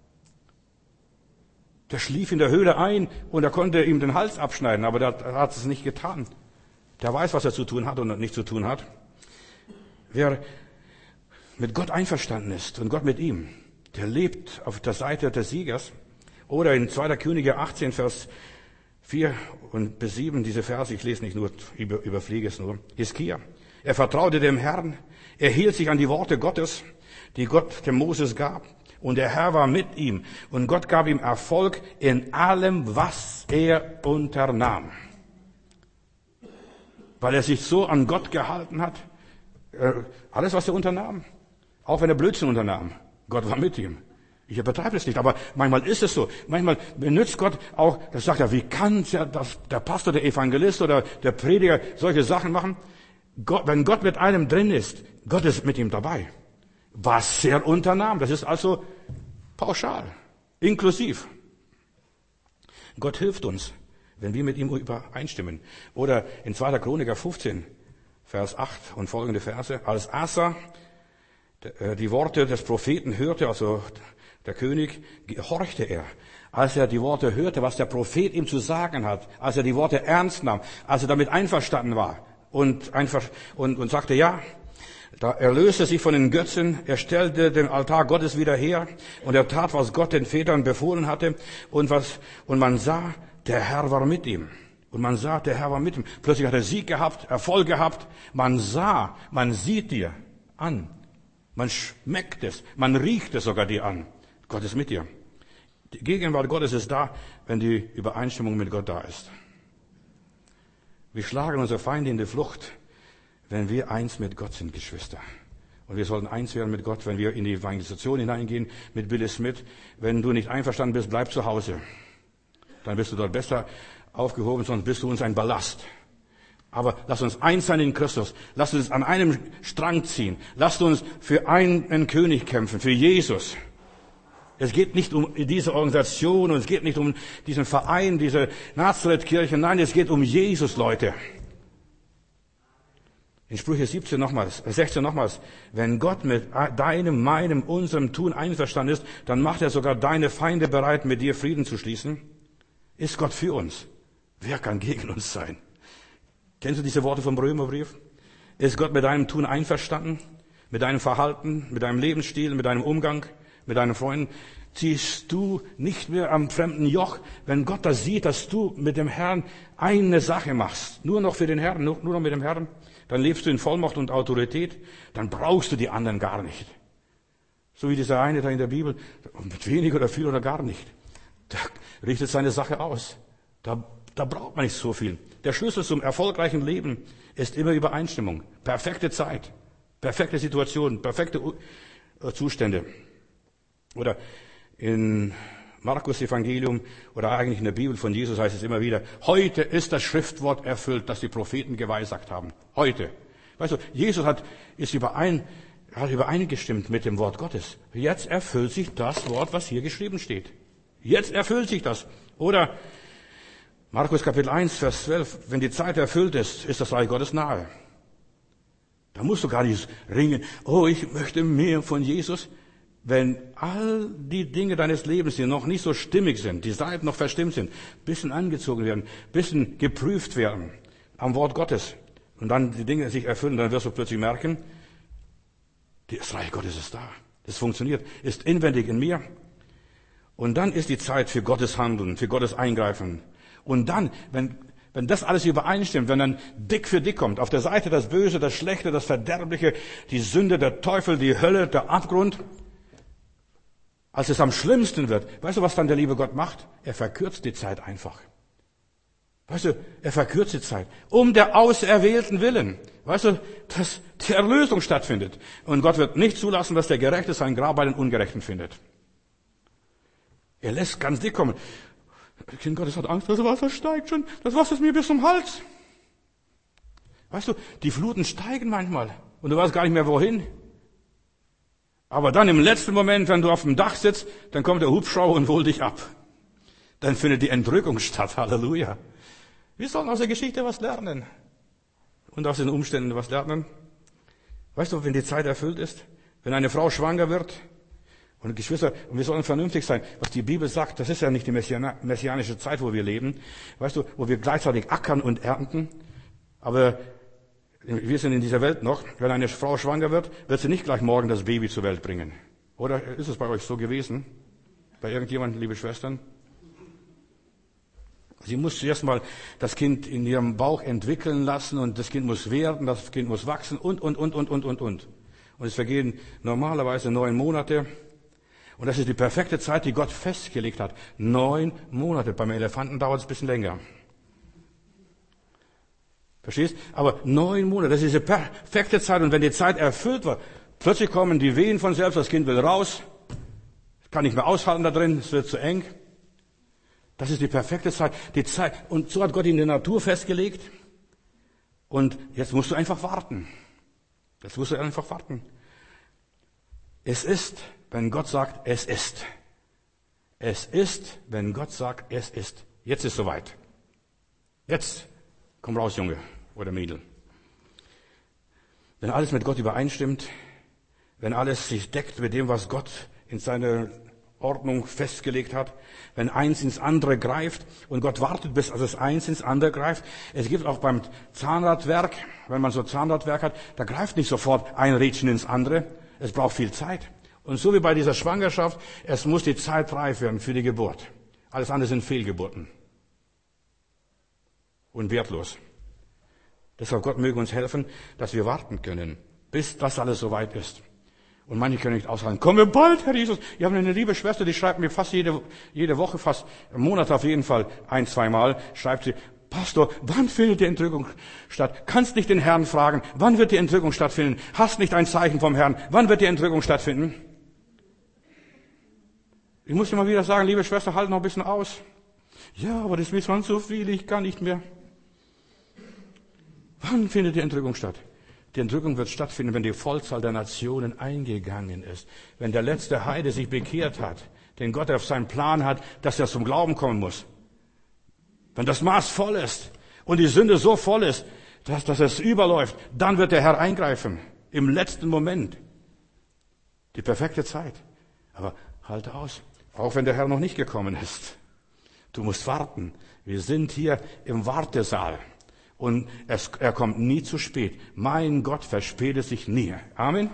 Der schlief in der Höhle ein und er konnte ihm den Hals abschneiden, aber der hat es nicht getan. Der weiß, was er zu tun hat und nicht zu tun hat. Wer mit Gott einverstanden ist und Gott mit ihm, der lebt auf der Seite des Siegers. Oder in zweiter Könige achtzehn, Vers vier und bis sieben, diese Verse, ich lese nicht nur, über, überfliege es nur. Hiskia, er vertraute dem Herrn, er hielt sich an die Worte Gottes, die Gott dem Moses gab. Und der Herr war mit ihm. Und Gott gab ihm Erfolg in allem, was er unternahm. Weil er sich so an Gott gehalten hat. Alles, was er unternahm. Auch wenn er Blödsinn unternahm. Gott war mit ihm. Ich übertreibe es nicht, aber manchmal ist es so. Manchmal benutzt Gott auch, das sagt er, wie kann ja das, der Pastor, der Evangelist oder der Prediger solche Sachen machen? Gott, wenn Gott mit einem drin ist, Gott ist mit ihm dabei. Was er unternahm, das ist also pauschal, inklusiv. Gott hilft uns, wenn wir mit ihm übereinstimmen. Oder in zweiter Chroniker fünfzehn, Vers acht und folgende Verse. Als Asa die Worte des Propheten hörte, also der König, gehorchte er. Als er die Worte hörte, was der Prophet ihm zu sagen hat, als er die Worte ernst nahm, als er damit einverstanden war und, einfach, und, und sagte, ja, da erlöste sich von den Götzen, er stellte den Altar Gottes wieder her und er tat, was Gott den Vätern befohlen hatte und was, und man sah, der Herr war mit ihm. Und man sah, der Herr war mit ihm. Plötzlich hat er Sieg gehabt, Erfolg gehabt. Man sah, man sieht dir an, Man schmeckt es, man riecht es sogar dir an. Gott ist mit dir. Die Gegenwart Gottes ist da, wenn die Übereinstimmung mit Gott da ist. Wir schlagen unsere Feinde in die Flucht, wenn wir eins mit Gott sind, Geschwister. Und wir sollten eins werden mit Gott, wenn wir in die Evangelisation hineingehen mit Billy Smith. Wenn du nicht einverstanden bist, bleib zu Hause. Dann bist du dort besser aufgehoben, sonst bist du uns ein Ballast. Aber lass uns eins sein in Christus. Lass uns an einem Strang ziehen. Lass uns für einen König kämpfen, für Jesus. Es geht nicht um diese Organisation und es geht nicht um diesen Verein, diese Nazareth-Kirche. Nein, es geht um Jesus, Leute. In Sprüche siebzehn nochmals, sechzehn nochmals. Wenn Gott mit deinem, meinem, unserem Tun einverstanden ist, dann macht er sogar deine Feinde bereit, mit dir Frieden zu schließen. Ist Gott für uns? Wer kann gegen uns sein? Kennst du diese Worte vom Römerbrief? Ist Gott mit deinem Tun einverstanden? Mit deinem Verhalten, mit deinem Lebensstil, mit deinem Umgang, mit deinen Freunden? Ziehst du nicht mehr am fremden Joch, wenn Gott das sieht, dass du mit dem Herrn eine Sache machst? Nur noch für den Herrn, nur, nur noch mit dem Herrn? Dann lebst du in Vollmacht und Autorität. Dann brauchst du die anderen gar nicht. So wie dieser eine da in der Bibel, mit wenig oder viel oder gar nicht. Der richtet seine Sache aus. Da, da braucht man nicht so viel. Der Schlüssel zum erfolgreichen Leben ist immer Übereinstimmung. Perfekte Zeit, perfekte Situation, perfekte Zustände. Oder in Markus Evangelium oder eigentlich in der Bibel von Jesus heißt es immer wieder, heute ist das Schriftwort erfüllt, das die Propheten geweissagt haben. Heute. Weißt du, Jesus hat, ist überein, hat übereingestimmt mit dem Wort Gottes. Jetzt erfüllt sich das Wort, was hier geschrieben steht. Jetzt erfüllt sich das. Oder Markus Kapitel eins, Vers zwölf, wenn die Zeit erfüllt ist, ist das Reich Gottes nahe. Da musst du gar nicht ringen, oh, ich möchte mehr von Jesus. Wenn all die Dinge deines Lebens, die noch nicht so stimmig sind, die Seiten noch verstimmt sind, bisschen angezogen werden, bisschen geprüft werden am Wort Gottes und dann die Dinge sich erfüllen, dann wirst du plötzlich merken, das Reich Gottes ist da. Das funktioniert, ist inwendig in mir. Und dann ist die Zeit für Gottes Handeln, für Gottes Eingreifen. Und dann, wenn, wenn das alles übereinstimmt, wenn dann dick für dick kommt, auf der Seite das Böse, das Schlechte, das Verderbliche, die Sünde, der Teufel, die Hölle, der Abgrund, als es am schlimmsten wird, weißt du, was dann der liebe Gott macht? Er verkürzt die Zeit einfach. Weißt du, er verkürzt die Zeit. Um der Auserwählten willen. Weißt du, dass die Erlösung stattfindet. Und Gott wird nicht zulassen, dass der Gerechte sein Grab bei den Ungerechten findet. Er lässt ganz dick kommen. Das Kind Gottes hat Angst, das Wasser steigt schon. Das Wasser ist mir bis zum Hals. Weißt du, die Fluten steigen manchmal. Und du weißt gar nicht mehr, wohin. Aber dann im letzten Moment, wenn du auf dem Dach sitzt, dann kommt der Hubschrauber und holt dich ab. Dann findet die Entrückung statt. Halleluja. Wir sollen aus der Geschichte was lernen. Und aus den Umständen was lernen. Weißt du, wenn die Zeit erfüllt ist, wenn eine Frau schwanger wird, und Geschwister, und wir sollen vernünftig sein, was die Bibel sagt, das ist ja nicht die messianische Zeit, wo wir leben, weißt du, wo wir gleichzeitig ackern und ernten, aber wir sind in dieser Welt noch, wenn eine Frau schwanger wird, wird sie nicht gleich morgen das Baby zur Welt bringen. Oder ist es bei euch so gewesen? Bei irgendjemandem, liebe Schwestern? Sie muss zuerst mal das Kind in ihrem Bauch entwickeln lassen und das Kind muss werden, das Kind muss wachsen und, und, und, und, und, und, und. Und es vergehen normalerweise neun Monate. Und das ist die perfekte Zeit, die Gott festgelegt hat. Neun Monate. Beim Elefanten dauert es ein bisschen länger. Verstehst? Aber neun Monate, das ist die perfekte Zeit. Und wenn die Zeit erfüllt war, plötzlich kommen die Wehen von selbst, das Kind will raus, kann nicht mehr aushalten da drin, es wird zu eng. Das ist die perfekte Zeit. Die Zeit. Und so hat Gott in der Natur festgelegt. Und jetzt musst du einfach warten. Jetzt musst du einfach warten. Es ist, wenn Gott sagt, es ist. Es ist, wenn Gott sagt, es ist. Jetzt ist soweit. Jetzt, komm raus, Junge oder Mädel. Wenn alles mit Gott übereinstimmt, wenn alles sich deckt mit dem, was Gott in seiner Ordnung festgelegt hat, wenn eins ins andere greift und Gott wartet, bis also das eins ins andere greift. Es gibt auch beim Zahnradwerk, wenn man so Zahnradwerk hat, da greift nicht sofort ein Rädchen ins andere. Es braucht viel Zeit. Und so wie bei dieser Schwangerschaft, es muss die Zeit reif werden für die Geburt. Alles andere sind Fehlgeburten. Und wertlos. Deshalb Gott möge uns helfen, dass wir warten können, bis das alles soweit ist. Und manche können nicht aushalten. Komme bald, Herr Jesus. Ich habe eine liebe Schwester, die schreibt mir fast jede, jede Woche, fast im Monat auf jeden Fall ein, zweimal, schreibt sie, Pastor, wann findet die Entrückung statt? Kannst nicht den Herrn fragen, wann wird die Entrückung stattfinden? Hast nicht ein Zeichen vom Herrn, wann wird die Entrückung stattfinden? Ich muss dir mal wieder sagen, liebe Schwester, halt noch ein bisschen aus. Ja, aber das ist mir schon zu viel, ich kann nicht mehr. Wann findet die Entrückung statt? Die Entrückung wird stattfinden, wenn die Vollzahl der Nationen eingegangen ist. Wenn der letzte Heide sich bekehrt hat, den Gott auf seinen Plan hat, dass er zum Glauben kommen muss. Wenn das Maß voll ist und die Sünde so voll ist, dass, dass es überläuft, dann wird der Herr eingreifen. Im letzten Moment. Die perfekte Zeit. Aber halte aus. Auch wenn der Herr noch nicht gekommen ist. Du musst warten. Wir sind hier im Wartesaal. Und es, er kommt nie zu spät. Mein Gott verspätet sich nie. Amen. Amen.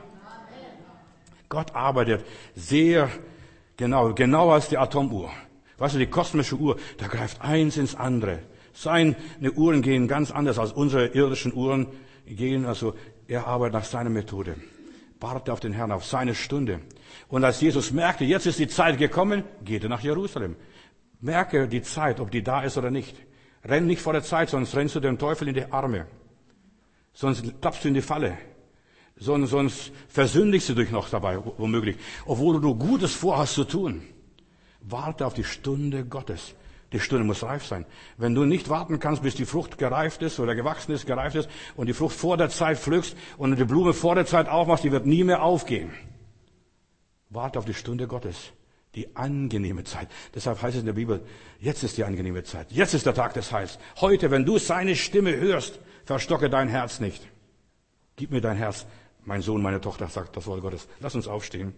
Gott arbeitet sehr genau, genauer als die Atomuhr. Weißt du, die kosmische Uhr, da greift eins ins andere. Seine Uhren gehen ganz anders als unsere irdischen Uhren gehen. Also er arbeitet nach seiner Methode. Warte auf den Herrn, auf seine Stunde. Und als Jesus merkte, jetzt ist die Zeit gekommen, geht er nach Jerusalem. Merke die Zeit, ob die da ist oder nicht. Renn nicht vor der Zeit, sonst rennst du dem Teufel in die Arme. Sonst klappst du in die Falle. Sonst, sonst versündigst du dich noch dabei, womöglich. Obwohl du Gutes vorhast zu tun. Warte auf die Stunde Gottes. Die Stunde muss reif sein. Wenn du nicht warten kannst, bis die Frucht gereift ist oder gewachsen ist, gereift ist und die Frucht vor der Zeit pflückst und die Blume vor der Zeit aufmachst, die wird nie mehr aufgehen. Warte auf die Stunde Gottes. Die angenehme Zeit. Deshalb heißt es in der Bibel, jetzt ist die angenehme Zeit. Jetzt ist der Tag des Heils. Heute, wenn du seine Stimme hörst, verstocke dein Herz nicht. Gib mir dein Herz. Mein Sohn, meine Tochter, sagt das Wort Gottes. Lass uns aufstehen.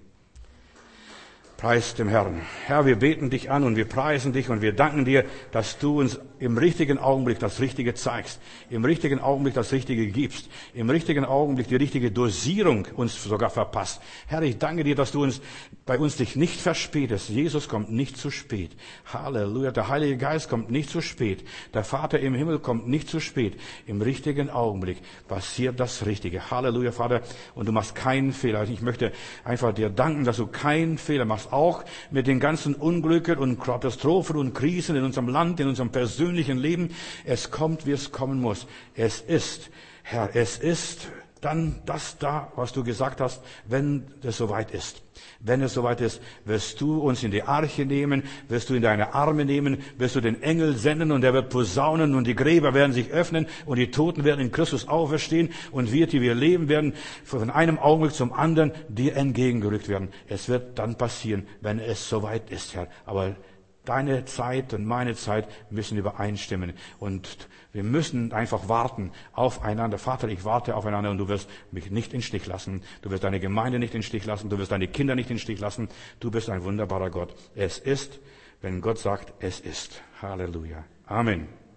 Preis dem Herrn. Herr, wir beten dich an und wir preisen dich und wir danken dir, dass du uns im richtigen Augenblick das Richtige zeigst, im richtigen Augenblick das Richtige gibst, im richtigen Augenblick die richtige Dosierung uns sogar verpasst. Herr, ich danke dir, dass du uns bei uns dich nicht verspätest. Jesus kommt nicht zu spät. Halleluja. Der Heilige Geist kommt nicht zu spät. Der Vater im Himmel kommt nicht zu spät. Im richtigen Augenblick passiert das Richtige. Halleluja, Vater. Und du machst keinen Fehler. Ich möchte einfach dir danken, dass du keinen Fehler machst. Auch mit den ganzen Unglücken und Katastrophen und Krisen in unserem Land, in unserem persönlichen Leben. Es kommt, wie es kommen muss. Es ist, Herr, es ist dann das da, was du gesagt hast, wenn es soweit ist. Wenn es soweit ist, wirst du uns in die Arche nehmen, wirst du in deine Arme nehmen, wirst du den Engel senden und er wird posaunen und die Gräber werden sich öffnen und die Toten werden in Christus auferstehen und wir, die wir leben werden, von einem Augenblick zum anderen dir entgegengerückt werden. Es wird dann passieren, wenn es soweit ist, Herr. Aber deine Zeit und meine Zeit müssen übereinstimmen. Und wir müssen einfach warten aufeinander. Vater, ich warte aufeinander und du wirst mich nicht in den Stich lassen. Du wirst deine Gemeinde nicht in den Stich lassen. Du wirst deine Kinder nicht in den Stich lassen. Du bist ein wunderbarer Gott. Es ist, wenn Gott sagt, es ist. Halleluja. Amen.